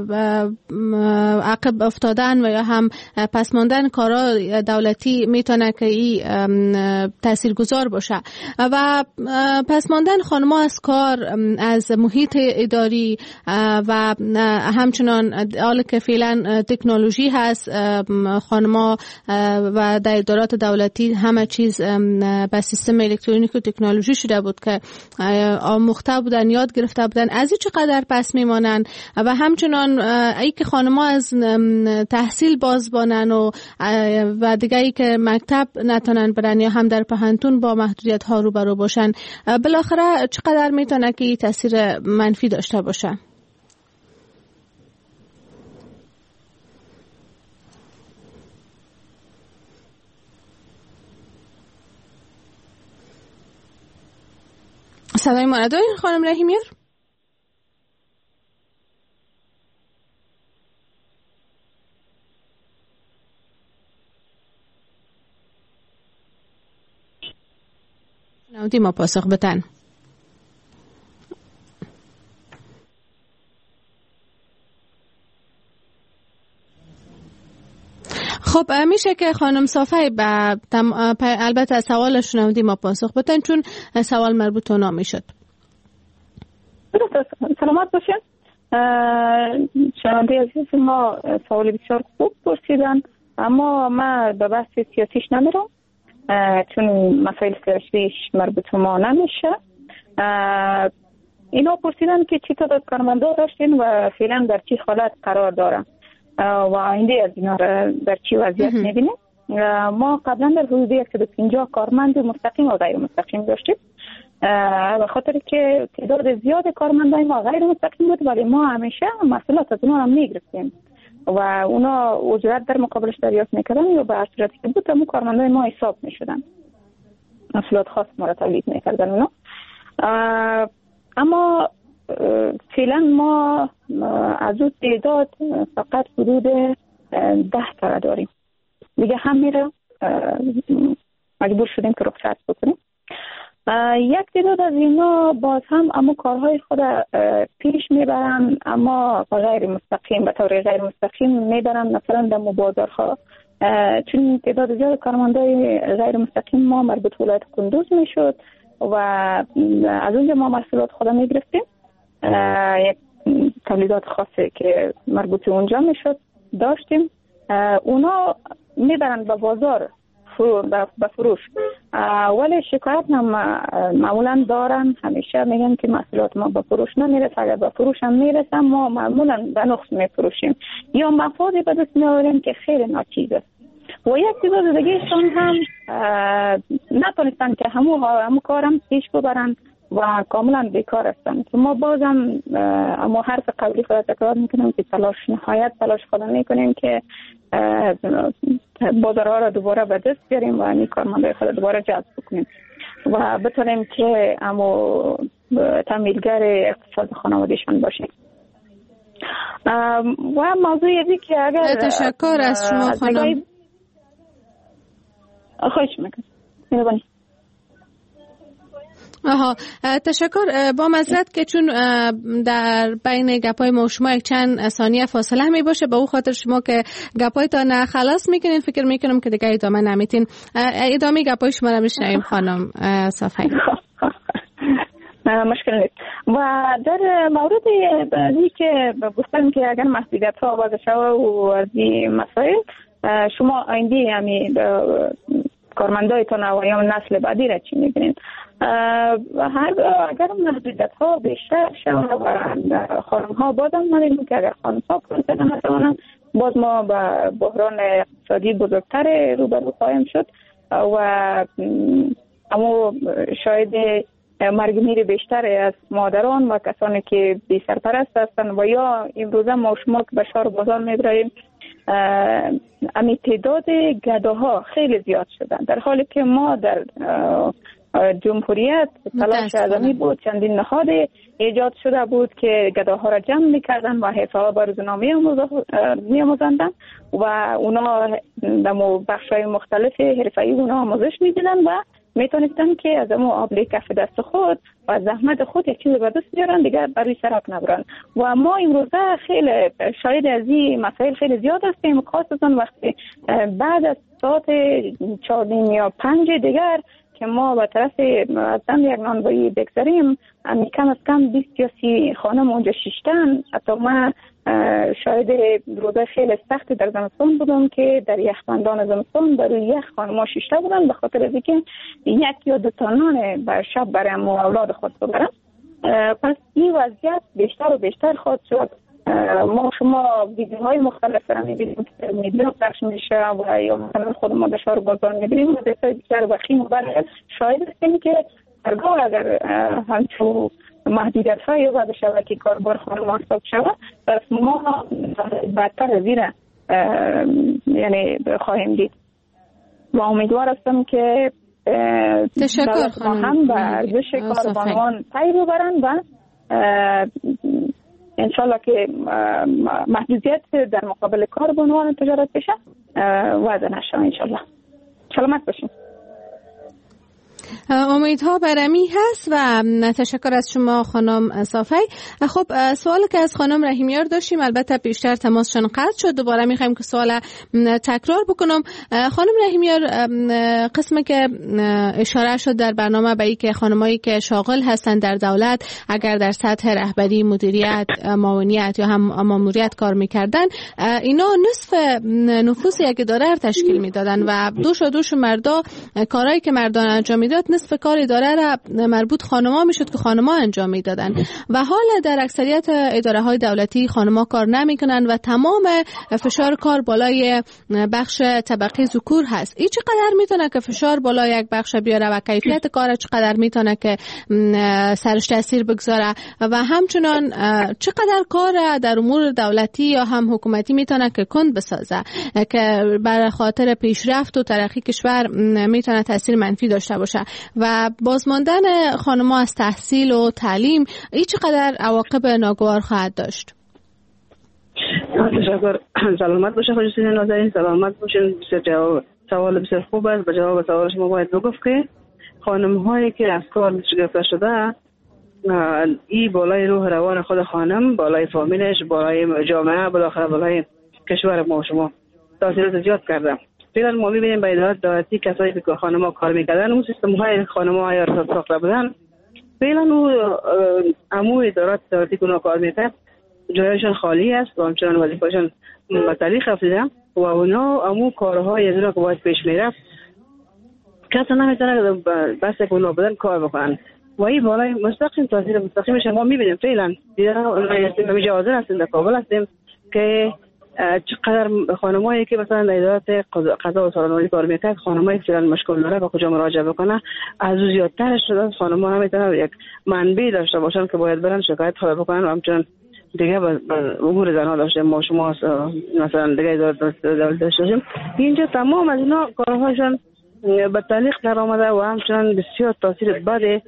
عقب افتادن و یا هم پس ماندن کارهای دولتی میتونه که این تاثیرگذار باشه و پس ماندن خانم‌ها از کار، از محیط اداری و همچنان حالا که فعلا تکنولوژی هست، خانم‌ها و در ادارات دولتی همه چیز به سیستم الکترونیک و تکنولوژی شده بود که آموخته بودن، یاد گرفته بودن، از این چقدر پس میمانن و همچنان ای که خانم‌ها از تحصیل بازبانن و و دیگه ای که مکتب نتونن برن یا هم در پهنتون با محدودیت ها روبرو باشن، بالاخره چقدر میتونه که این تاثیر منفی داشته باشه؟ صدای ما را دارین خانم رحیمیار؟ شنوندی ما پاسخ بدن. خب میشه که خانم صافی به البته سوال شنوندی ما پاسخ بدن چون سوال مربوط اونا میشد. سلامت باشین. شنونده عزیز ما سوال بسیار خوب پرسیدن، اما من به بحث سیاسیش نمیرم چون مسائل سیاسیش مربوط ما نمیشه. اینا پرسیدن که چی تعداد کارمندا داشتین و فعلا در چی حالت قرار دارن و آینده از اینا در چی وضعیت میبینیم. ما قبلا در حدود صد و پنجاه کارمند مستقیم و غیر مستقیم داشتیم، به خاطر که تعداد زیاد کارمندای ما غیر مستقیم بود، ولی ما همیشه محصولات از اونا هم میگرفتیم و اونا اجرت در مقابلش دریافت میکردن یا به هر صورتی که بود همون کارمندای ما حساب میشدن، محصولات خاص ما را تولید میکردن اونا. اما فعلا ما از اون تعداد فقط حدود ده تا داریم، دیگه هم میره مجبور شدیم که رخصت بکنیم. یک تعداد از اینا باز هم اما کارهای خود پیش میبرن، اما غیر مستقیم به طور غیر مستقیم میبرن، مثلا در مبادرها، چون تعداد زیاد کارمندای غیر مستقیم ما مربوط ولایت کندوز میشد و از اونجا ما محصولات خود میگرفتیم، یک تولیدات خاصی که مربوط اونجا میشد داشتیم، اونا میبرن به بازار به فروش، ولی شکایت هم معمولا دارن، همیشه میگن که محصولات ما به فروش نمیرسه، اگر به فروش هم میرسه ما معمولا به نقص میفروشیم یا مفادی به دست میاریم که خیلی ناچیز است. و یک تعداد دیگهشون هم نتونستن که همو همو کارم پیش ببرن و کاملا بیکار هستن. ما بازم اما حرف قبلی خود تکرار میکنم که تلاش نهایت تلاش خود میکنیم که بازارها را دوباره به دست بیاریم و این کارمندای خود دوباره جذب بکنیم و بتونیم که امو تمویلگر اقتصاد خانوادهشان باشیم. و موضوع دیگه که اگر تشکر از شما خانم. خواهش میکنم. مهربانی. آها تشکر. با معذرت که چون در بین گپای ما و شما یک چند ثانیه فاصله می باشه، به او خاطر شما که گپایتان خلاص میکنین فکر میکنم که دیگه ادامه نمیتین. ادامه گپای شما رو میشنویم خانم صافی. نه مشکل نیست. و در مورد این که گفتم که اگر محدودیت ها آواز شوه و از این مسائل شما آینده همی کارمندایتان و یا نسل بعدی را چی میبینید؟ اگر محدودیت ها بیشتر شود و خانم ها بازم نداریم که اگر خانم ها کنتن نتوانند، باز ما به بحران اقتصادی بزرگتر روبرو خواهیم شد و اما شاید مرگ میر بیشتر از مادران و کسانی که بی سرپرست هستند و یا امروزه ما شما که به شهر بازار میبریم امی تعداد گداها خیلی زیاد شدن، در حالی که ما در جمهوریت تلاش ازمی بود، چندین نهاد ایجاد شده بود که گداها را جمع میکردن و حفاظت بر روزنامه میاموزندن و اونا در بخش‌های مختلف حرفه‌ای اونا آموزش میدیدن و میتونستن که از امو آبله کف دست خود و زحمت خود یک چیز به دست بیارن، دیگر بروی سرک نبرن. و ما امروزه خیلی شاید از این مسائل خیلی زیاد هستیم، خاصتا وقتی بعد از ساعت چهار یا پنج دیگر که ما به طرف از دم یک نانوایی بگذاریم، کم از کم بیست یا سی خانم اونجا شیشتن. حتی من شاید روزه خیلی سختی در زمستان بودم که در یخبندان زمستان در روی یخ خانم شیشته بودن به خاطر از اینکه یک یا دو تا نان بر شب برای اولاد خود ببرن. پس این وضعیت بیشتر و بیشتر خواهد شد. ما شما ویدیوهای مختلف را می‌بینیم که میدیو پخش میشه و یا مثلا خود ما در شهر بازار می‌بینیم و بسیار بیشتر وخیم و برای شاید هستیم که هرگاه اگر همچون محدودیت های وضع شود که کاربار خانم حساب شود، پس ما بدتر از این یعنی خواهیم دید و امیدوار هستم که تشکر خانم هم به ارزش کاربانوان پی ببرن و انشالله که محدودیت در مقابل کاربانوان تجارت بشه وضع نشه انشالله. سلامت باشین. امیدها برمی هست و تشکر از شما خانم صافی. خب سوالی که از خانم رحیمیار داشتیم البته بیشتر تماسشون قطع شد، دوباره میخوایم که سوال تکرار بکنم. خانم رحیمیار، قسمی که اشاره شد در برنامه به این که خانمایی که شاغل هستند در دولت اگر در سطح رهبری، مدیریت، معاونیت یا هم ماموریت کار میکردن، اینا نصف نفوس یک اداره تشکیل میدادن و دوش و دوش مردا کارهایی که مردان انجام میداد نصف کار اداره را مربوط خانم‌ها میشد که خانم‌ها انجام میدادن و حالا در اکثریت اداره‌های دولتی خانم‌ها کار نمیکنن و تمام فشار کار بالای بخش طبقه ذکور هست. این چقدر میتونه که فشار بالای یک بخش بیاره و کیفیت کار چقدر میتونه که سرش تاثیر بگذاره و همچنان چقدر کار در امور دولتی یا هم حکومتی میتونه که کند بسازه که بر خاطر پیشرفت و ترقی کشور میتونه تاثیر منفی داشته باشه و بازماندن خانم‌ها از تحصیل و تعلیم این چقدر عواقب ناگوار خواهد داشت؟ تشکر. سلامت باشه خانم نازنین، سلامت باشین. جواب سوال بسیار خوب است. به جواب سوال شما باید بگفت که خانم هایی که از کار شگفته شده این بالای روح روان خود خانم، بالای فامیلش، بالای جامعه، بالاخره بالای کشور ما شما تاثیرات زیاد کرده. فعلا ما می‌بینیم به ادارات دولتی کسایی که خانم‌ها کار می‌کردن اون سیستم‌های خانم‌ها یا ساخته بودن، فعلا اون عمو ادارات دولتی که کار می‌کرد جایشان خالی است و همچنان وظیفه‌شان متعلق رفته و اونا عمو کارهای از اونها که باید پیش میرفت کسی نمیتونه بس که اونا بدن کار بکنن و این بالای مستقیم تاثیر مستقیمش ما می‌بینیم. فعلا دیگه ما حاضر هستیم در کابل هستیم که چقدر خانمایی که مثلا در ادارات قضا و سالنوری کار میکرد، خانمایی که فعلا مشکل داره با کجا مراجعه بکنه از او زیادتر شده. خانم‌ها نمیتونن یک منبع داشته باشن که باید برن شکایت خواهی بکنن و همچنان دیگه با امور زنها داشته ما شما مثلا دیگه ادارات دولت داشتیم. اینجا تمام از اینا کارهاشون به تعلیق در آمده و همچنان بسیار تاثیر بده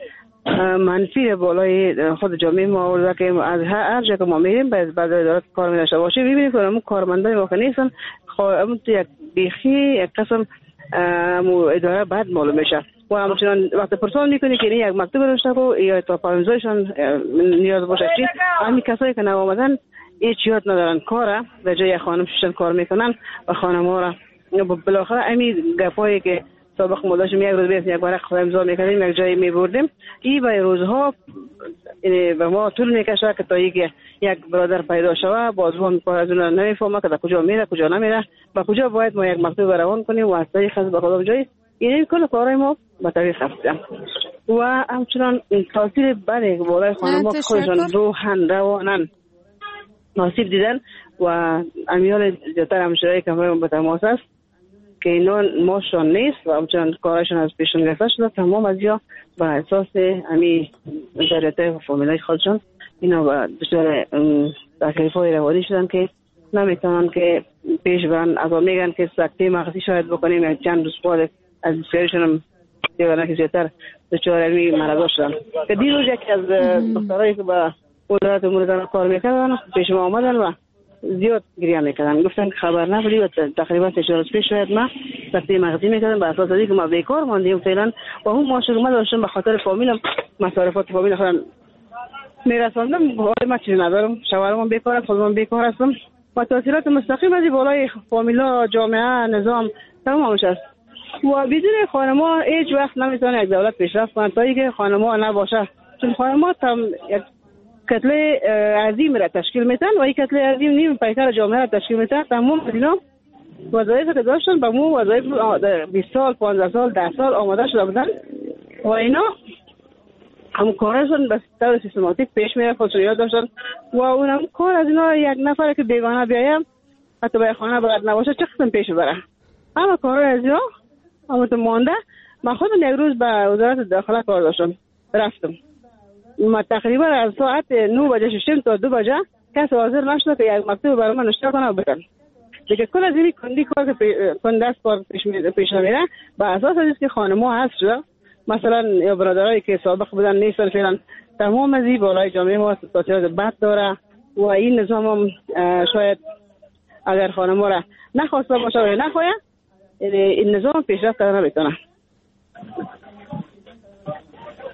منفی بالای خود جامعه ما و که از هر جا که ما میریم باید بعد ادارات کار می‌داشته باشه می‌بینیم که اون کارمندای ما که نیستن اون یک بیخی یک قسم اداره بعد معلوم میشه و همچنان وقتی پرسان میکنی که یک مکتوب داشته و یا تا پانزایشان نیاز باشه چی همین کسایی که نو آمدن هیچ یاد ندارن کاره به جای خانم ششن کار میکنن و خانم‌ها را بالاخره همین گپایی که سابق ما داشتیم یک روز بیست یک ورق امضا میکردیم یک جایی میبردیم این به روزها به ما طول میکشه که تا یک یک برادر پیدا شوه باز هم از اون نمیفهمه که کجا میره کجا نمیره با کجا باید ما یک مکتوب روان کنیم و از طریق از به کدام جایی این کل کارهای ما به طریق هستیم و همچنان تاثیر بده بالای خانم‌ها که خودشان روحن روانن ناصیب دیدن و امیال زیادتر همشرایی که همه به تماس است که اینا ماشون نیست و همچنان کارشون از پیشون گرفته شده. تمام از یا به اساس امی ادارات و فامیلای خودشون اینا به بسیار تکلیف‌های روانی شدن که نمیتونن که پیش برن. از آن میگن که سکته مغزی شاید بکنیم یا چند روز بعد از بسیارشون هم دیگرانه که زیادتر دچار علمی مرضا شدن. که دیروز یکی از دخترهایی که به وزارت امور زنان کار میکردن پیش ما آمدن و زیاد گریه میکردن، گفتن خبر نبودی و تقریبا سه چهار روز پیش شاید ما سکته مغزی میکردم به اساس اینکه ما بیکار ماندیم فعلا و اون معاشرت ما داشتم به خاطر فامیلم مصارفات فامیل خودم میرساندم حال ما چیزی ندارم، شوهرم بیکار است، خودم بیکار هستم و تاثیرات مستقیم از بالای فامیلا، جامعه، نظام تمامش است و بدون خانم‌ها هیچ وقت نمیتونه یک دولت پیشرفت کنه تا اینکه خانم‌ها نباشه، چون خانم‌ها هم یک کتله عظیم را تشکیل میتن و این کتله عظیم نیم پیکر جامعه را تشکیل میتن. تمام اینا وظایفی که داشتن به مو وظایف بیست سال پانزده سال ده سال آماده شده بودن و اینا هم کارشون به طور سیستماتیک پیش میره، خودشون یاد داشتن و اونم کار از اینا یک نفر که بیگانه بیایم حتی به خانه باید نباشه چه قسم پیش بره اما کار از اینا اما تو مانده. من خودم یک روز به وزارت داخله کار داشتم رفتم ما تقریبا از ساعت نه بجه ششم تا دو بجه کسی حاضر نشد که یک مکتوب برای من نشته کنه و بدن دیگه کل از این کندی کار که کنده است کار پیش میره پیش نمیره به اساس از که خانم‌ها هست شده مثلا یا برادرایی که سابق بودن نیستن فعلا تمام از این بالای جامعه ما تاثیرات بد داره و این نظام هم شاید اگر خانم‌ها را نخواسته باشه و نخواه این نظام پیشرفت کنه نمیتونه.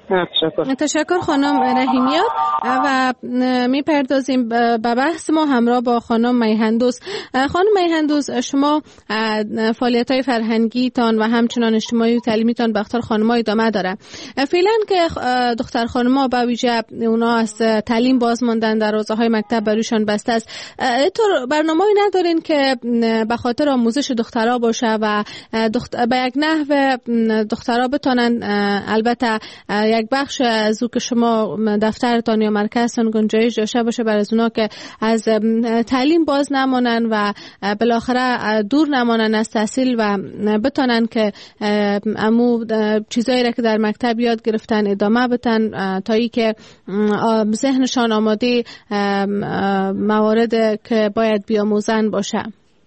تشکر. تشکر خانم رحیمیار و میپردازیم به بحث ما همراه با خانم میهندوست. خانم میهندوست، شما فعالیت‌های فرهنگی تان و همچنان اجتماعی و تعلیمی تان به اختیار خانم‌ها ادامه داره. فعلا که دختر خانم‌ها با ویژه اونا از تعلیم باز ماندن، در روزهای مکتب بروشان بسته است، اینطور برنامه‌ای ندارین که به خاطر آموزش دخترها باشه و دختر به یک نحو دخترها بتونن، البته یک بخش از او که شما دفترتان یا مرکزتان گنجایش داشته باشه برای اونا که از تعلیم باز نمانن و بالاخره دور نمانن از تحصیل و بتونن که امو چیزایی را که در مکتب یاد گرفتن ادامه بدن تا ای که ذهنشان آماده موارد که باید بیاموزن باشه.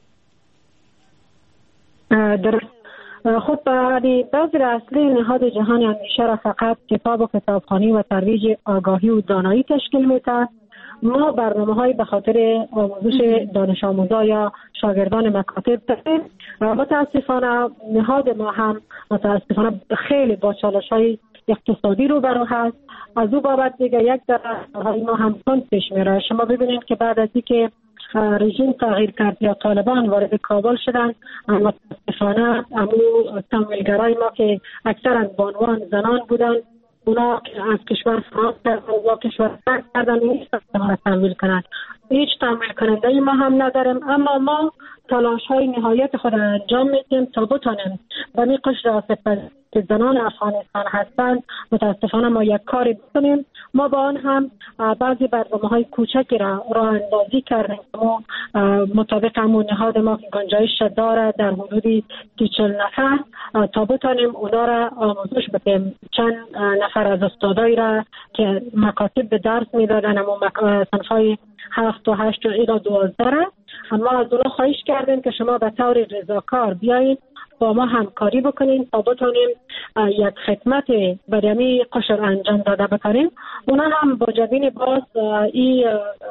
درست. خود برای بعضی اصلی نهاد جهان اندیشه را فقط کتاب و کتابخوانی و ترویج آگاهی و دانایی تشکیل می‌دهد. ما برنامه های به خاطر آموزش دانش آموزا یا شاگردان مکاتب داریم. متاسفانه نهاد ما هم متاسفانه خیلی با چالش های اقتصادی رو برو هست. از او بابت دیگه یک در ما هم کند پیش میره. شما ببینید که بعد از اینکه رژیم تغییر کرد یا طالبان وارد کابل شدن، متاسفانه امو تمویلگرای ما که اکثرا بانوان زنان بودن، اونا که از کشور فرار کردن و کشور ترک کردن نیست ما تمویل کنند. هیچ تمویل کننده ما هم نداریم، اما ما تلاش های نهایت خود انجام میدیم تا بتانیم و می قشر آسف که زنان افغانستان هستند متاسفانه ما یک کاری بکنیم. ما با آن هم بعضی برنامه های کوچکی را راه اندازی کردیم. ما مطابق همون نهاد ما که گنجایش داره در حدودی سی چهل نفر تا بتانیم اونا را آموزش بدیم. چند نفر از استادایی را که مکاتب به درس میدادن، اما صنفای هفت و هشت و ایلا دوازده را ما از اونا خواهش کردیم که شما به طور رضاکار بیایید با ما همکاری بکنیم تا بتونیم یک خدمت برای قشر انجام داده بکنیم. اونا هم با جبین باز این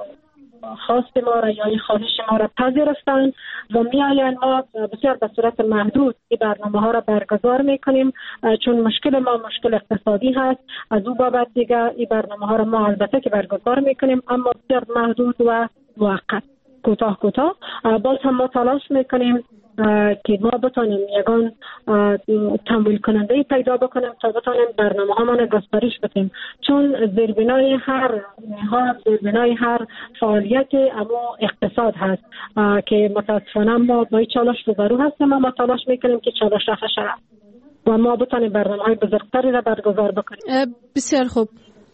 خواست ما را یا این خواهش ما را پذیرفتن و می آیند. ما بسیار به صورت محدود این برنامه ها را برگزار می کنیم چون مشکل ما مشکل اقتصادی هست. از او بابت دیگه این برنامه ها را ما البته که برگزار می کنیم اما بسیار محدود و موقت، کوتاه کوتاه. باز هم ما تلاش می کنیم که ما بتانیم یگان تمویل کننده پیدا بکنیم تا بتانیم برنامه ها من گسترش بدیم، چون زیربنای هر نهاد زیربنای هر فعالیت اما اقتصاد هست که متاسفانه ما با این چالش روبرو هستیم. ما تلاش میکنیم که چالش رفع شود و ما بتانیم برنامه های بزرگتری را برگزار بکنیم. بسیار خوب،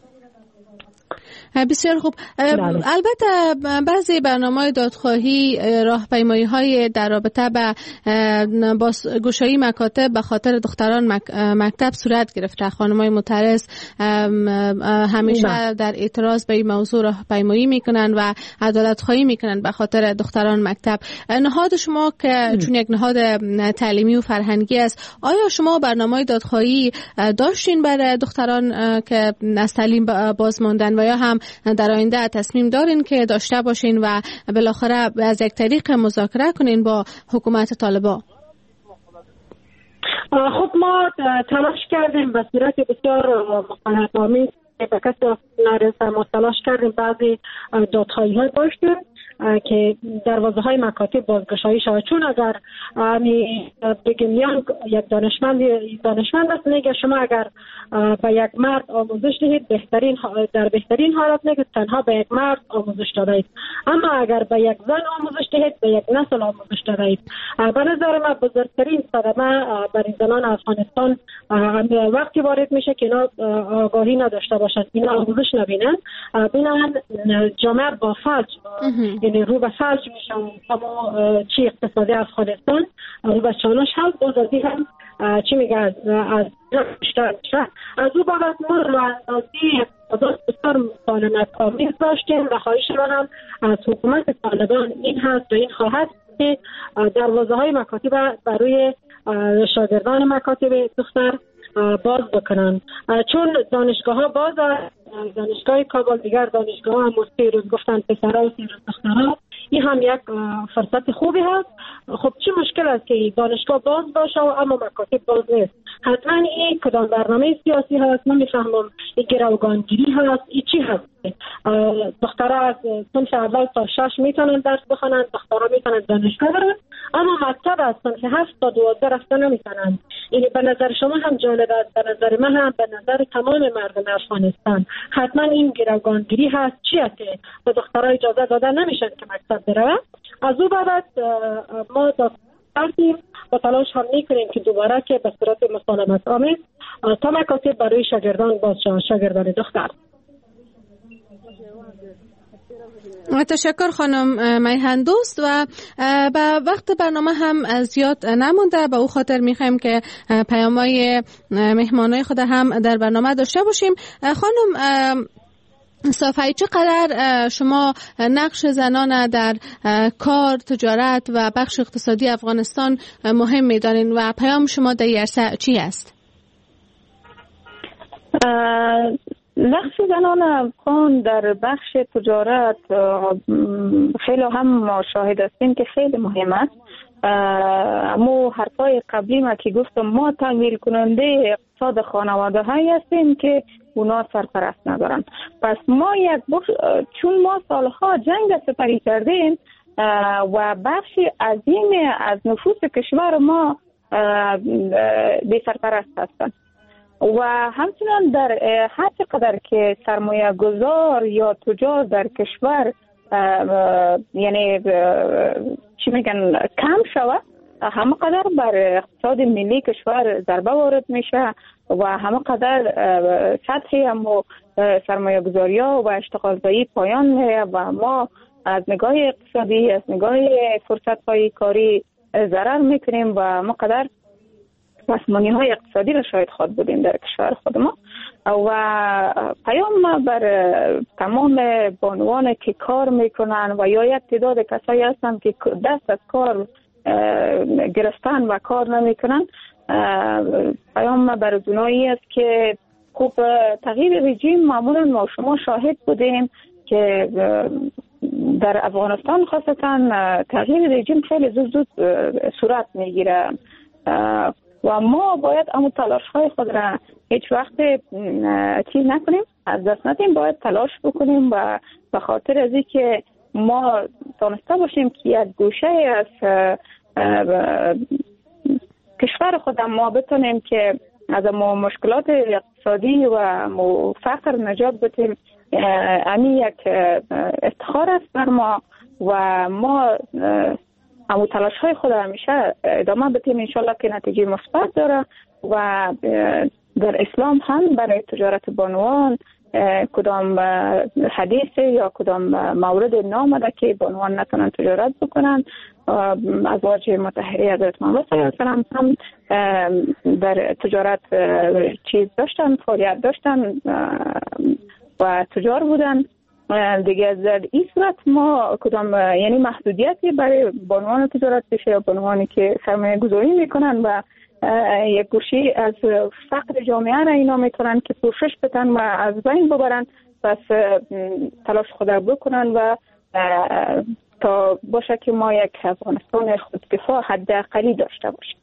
بسیار خوب. البته بعضی برنامه‌های دادخواهی راهپیمایی های در رابطه به بازگشایی مکاتب به خاطر دختران مکتب صورت گرفته. خانم‌های معترض همیشه در اعتراض به این موضوع راهپیمایی میکنن و عدالت خواهی میکنن به خاطر دختران مکتب. نهاد شما که چون یک نهاد تعلیمی و فرهنگی است، آیا شما برنامه‌های دادخواهی داشتین برای دختران که از تعلیم باز ماندن و یا هم در آینده تصمیم دارین که داشته باشین و بالاخره از یک طریق مذاکره کنین با حکومت طالبان؟ خب ما تلاش کردیم به صورت بسیار مقنع‌آمیز به کسی نرسه. ما تلاش کردیم بعضی دادخواهی های داشتیم که دروازه های مکاتب بازگشایی شود، چون اگر بگیم یک دانشمند دانشمند است میگه شما اگر به یک مرد آموزش دهید بهترین در بهترین حالت میگه تنها به یک مرد آموزش دادید، اما اگر به یک زن آموزش دهید به یک نسل آموزش دادید. به نظر من بزرگترین صدمه برای زنان افغانستان وقتی وارد میشه که اینا آگاهی نداشته باشند، اینا آموزش نبینن، بینن جامعه با فلج یعنی رو به فلج میشه. اما چی اقتصادی افغانستان رو به چالش هست بازازی هم چی میگه از از از او بابت ما رو اندازی اقتصاد بسیار مسالمت آمیز داشتیم و خواهش ما هم از حکومت طالبان این هست و این خواهد که دروازه های مکاتب برای شاگردان مکاتب دختر باز بکنن، چون دانشگاه ها باز دانشگاه کابل دیگر دانشگاه ها هم سه روز گفتن پسرها و سه روز دخترها این هم یک فرصت خوبی هست. خب چه مشکل است که دانشگاه باز باشه و اما مکاتب باز نیست؟ حتما این کدام برنامه سیاسی هست؟ نمیفهمم. این گروگانگیری هست؟ این چی هست؟ دخترها از صنف اول تا شش میتونن درس بخونن، دخترها میتونن دانشگاه برن، اما مکتب از صنف هفت تا دوازده رفته نمیتونن. این به نظر شما هم جالب است، به نظر من هم، به نظر تمام مردم افغانستان. حتما این گروگانگیری هست. چی است که به دخترها اجازه داده نمیشن که مکتب برن؟ از او بعد ما کردیم و تلاش هم میکنیم که دوباره که به صورت مسالمت آمیز تا مکاتب برای شاگردان باز شود، شاگردان دختر. تشکر خانم میهن دوست. و به وقت برنامه هم زیاد نمونده، به او خاطر میخوایم که پیام‌های مهمانای خود هم در برنامه داشته باشیم. خانم صافی، چقدر شما نقش زنان در کار، تجارت و بخش اقتصادی افغانستان مهم می‌دانید و پیام شما در این عرصه چی است؟ نقش زنان افغان در بخش تجارت خیلی هم ما شاهد هستیم که خیلی مهم است. مو حرفای قبلی ما که گفتم، ما تمویل کننده اقتصاد خانواده هایی هستیم که اونا سرپرست ندارن. پس ما یک بخش، چون ما سالها جنگ سپری کردیم و بخشی عظیم از نفوس کشور ما بی سرپرست هستند و همچنان در هر چقدر که سرمایه گذار یا تجار در کشور یعنی چی میگن کم شود، همه قدر بر اقتصاد ملی کشور ضربه وارد میشه و همه قدر سطحی هم سرمایه گذاری ها و اشتغال زایی پایان میره و ما از نگاه اقتصادی، از نگاه فرصت های کاری ضرر میکنیم و ما قدر پسمانی های اقتصادی را شاید خود بودیم در کشور خود ما. و پیام بر تمام بانوان که کار میکنن و یا یک تعداد کسایی هستن که دست از کار گرفتن و کار نمیکنن، پیام بر اونایی است که خوب تغییر رژیم معمولا ما شما شاهد بودیم که در افغانستان خاصتا تغییر رژیم خیلی زود زود صورت میگیره و ما باید اما تلاش های خود را هیچ وقت چیز نکنیم، از دست ندیم. باید تلاش بکنیم و به خاطر از اینکه ما دانسته باشیم که یک گوشه از کشور خود ما بتونیم که از ما مشکلات اقتصادی و فقر نجات بدیم. امی یک افتخار است بر ما و ما اما تلاش های خود همیشه ادامه بدیم، انشالله که نتیجه مثبت داره. و در اسلام هم برای تجارت بانوان کدام حدیث یا کدام مورد نامده که بانوان نتونن تجارت بکنن. ازواج مطهره حضرت محمد صلی الله علیه و سلم هم در تجارت چیز داشتن، فعالیت داشتن و تجار بودن دیگه. از این صورت ما کدام یعنی محدودیتی برای بانوان تجارت بشه یا بانوانی که سرمایه گذاری میکنن و یک گوشی از فقر جامعه را اینا میتونن که پوشش بدن و از بین ببرن. پس تلاش خود بکنن و تا باشه که ما یک افغانستان خودکفا حداقلی داشته باشیم.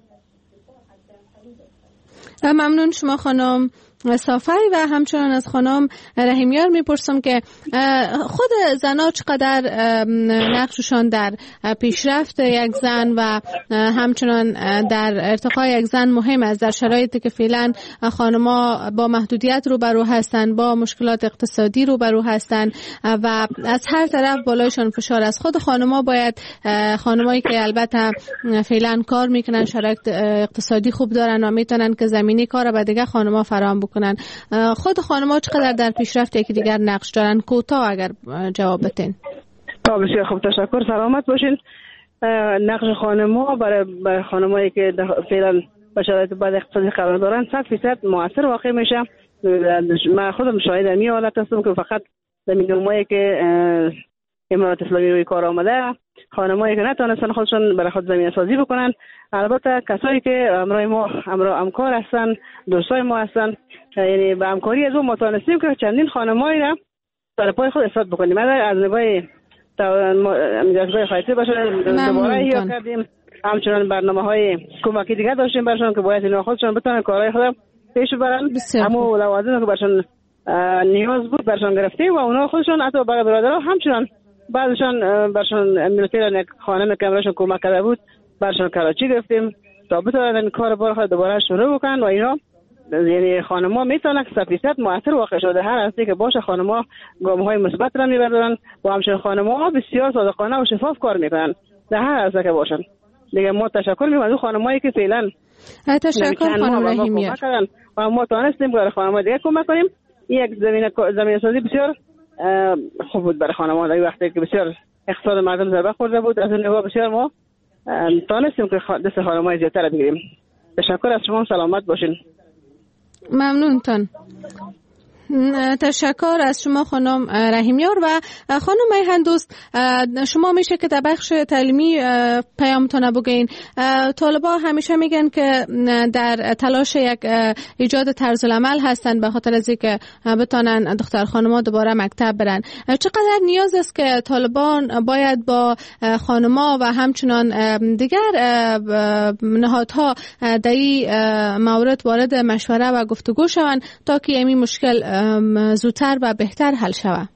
ممنون شما خانم صافی. و همچنان از خانم رحیمیار میپرسم که خود زنها چقدر نقششان در پیشرفت یک زن و همچنان در ارتقای یک زن مهم است در شرایطی که فعلا خانم‌ها با محدودیت روبرو هستند، با مشکلات اقتصادی روبرو هستند و از هر طرف بالایشان فشار است. خود خانم‌ها باید، خانمایی که البته فعلا کار میکنن، شرایط اقتصادی خوب دارن و میتونن که زمینه کار به دیگه خانم‌ها فراهم بکنن، خود خانم‌ها چقدر در پیشرفت یکی دیگر نقش دارن؟ کوتاه اگر جواب بدین. بسیار خوب، تشکر، سلامت باشین. نقش خانم‌ها برای برای خانمایی که فعلا به شرایط بد اقتصادی قرار دارن صد فیصد موثر واقع میشه. من خودم شاهد همین حالت هستم که فقط زمینه‌ای که امارات اسلامی روی کار آمده، خانمایی که نتونستن خودشون برای خود زمینه سازی بکنن، البته کسایی که همراه ما همراه همکار هستن، دوستای ما هستن، یعنی به همکاری از اون ما تونستیم که چندین خانمایی را برای پای خود اثبات بکنیم. از نگاه جذبه خیاطی باشن. دوباره احیا کردیم. همچنان برنامه‌های کمکی دیگه داشتیم برشون که باید اینا خودشون بتونن کارهای خود پیش ببرن. اما لوازمی که برشون نیاز بود برشون گرفتیم و اونا خودشون حتی برای برادرها همچنان بعضشان برشون ملتر خانم که برشون کمک کرده بود برشون کراچی گرفتیم تا بتونن کار بار خود دوباره شروع بکنن و اینا یعنی خانم‌ها میتونن که صد درصد مؤثر واقع شده هر هستی که باشه خانم‌ها گام‌های مثبت را میبردن و همچنین خانم‌ها بسیار صادقانه و شفاف کار میکنن در هر هستی که باشن. دیگه ما تشکر می‌کنیم از خانم‌هایی که فعلا تشکر خانم رحیمیار و ما توانستیم برای خانم‌ها دیگه کمک کنیم. یک زمینه زمینه سازی بسیار خوب بود برای خانم‌ها در وقتی که بسیار اقتصاد مردم ضربه خورده بود. از اون نگاه بسیار ما توانستیم که دست خانم‌های زیادتر بگیریم. تشکر از شما، سلامت باشین. ممنونتان. تشکر از شما خانم رحیمیار. و خانم میهن دوست، شما میشه که در بخش تعلیمی پیامتون بگین. طالبا همیشه میگن که در تلاش یک ایجاد طرز العمل هستن به خاطر از اینکه بتونن دختر خانم‌ها دوباره مکتب برن. چقدر نیاز است که طالبان باید با خانم‌ها و همچنان دیگر نهادها در این مورد وارد مشوره و گفتگو شوند تا که این مشکل زودتر و بهتر حل شود؟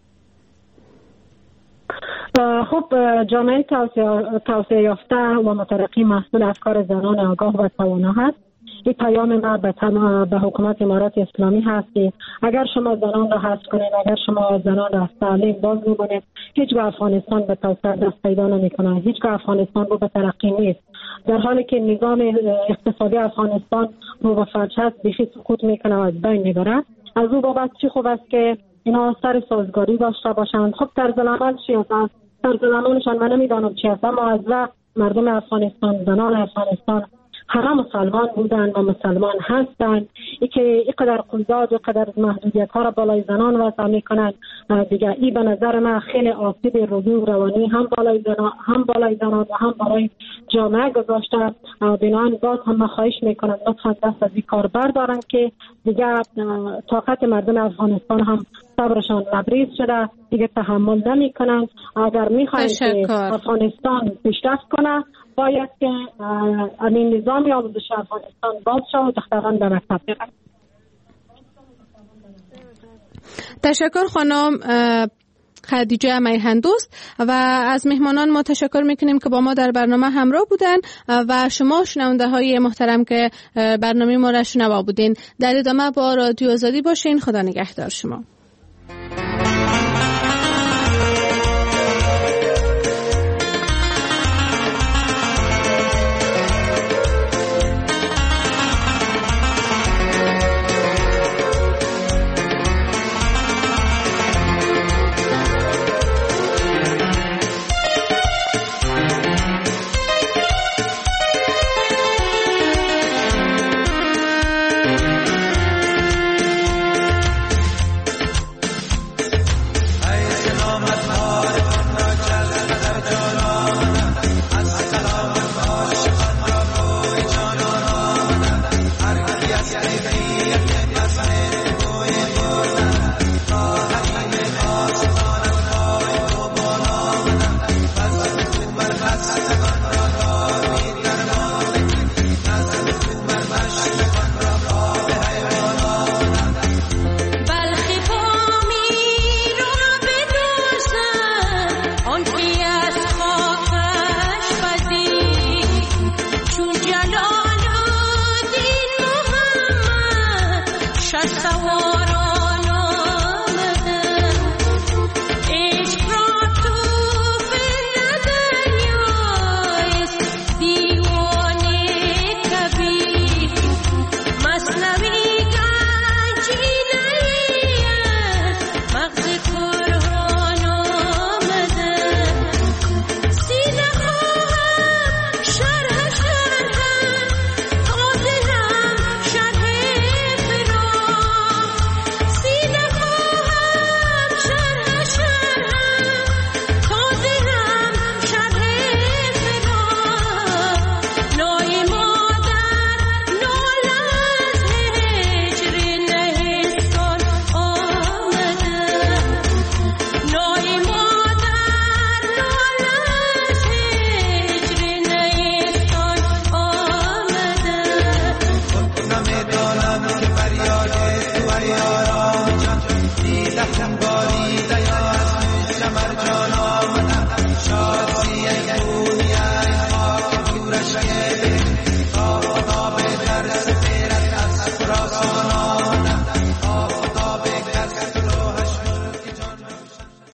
خب جامعه توسعه یافته و مترقی مسئول از کار زنان آگاه و توانا هست. این پیام ما به, به حکومت امارات اسلامی هست که اگر شما زنان را حذف کنید، اگر شما زنان را از تعلیم باز بمانید، هیچگاه افغانستان به توسعه دست پیدا نمی‌کنه، هیچگاه افغانستان رو به ترقی نیست. در حالی که نظام اقتصادی افغانستان رو به فرج هست بیخی سقوط میکنه و از بین میبره. از او بابت چی خوب است که اینا سر سازگاری داشته باشند. خب طرز العمل چی است؟ طرز العملشان من نمیدانم چی است، اما از وقت مردم افغانستان، زنان افغانستان همه مسلمان بودن و مسلمان هستن. ای که اینقدر قیود و قدر محدودیت ها را بالای زنان وضع میکنن دیگه، ای به نظر من خیلی آسیب روحی و روانی هم بالای زنان هم بالای زنان و هم بالای جامعه گذاشته. بنابراین باز هم خواهش میکنم لطفا دست از این کار بردارن که دیگه طاقت مردم افغانستان هم صبرشان لبریز شده، دیگه تحمل نمیکنن. اگر میخواین که افغانستان پیشرفت کنه باید که این نظامی آموزش افغانستان باز شد و دختران به مکتب برن. تشکر خانم خدیجه میهن دوست. و از مهمانان ما تشکر میکنیم که با ما در برنامه همراه بودن و شما شنونده های محترم که برنامه ما را شنوا بودین. در ادامه با رادیو آزادی باشین. خدا نگهدار شما.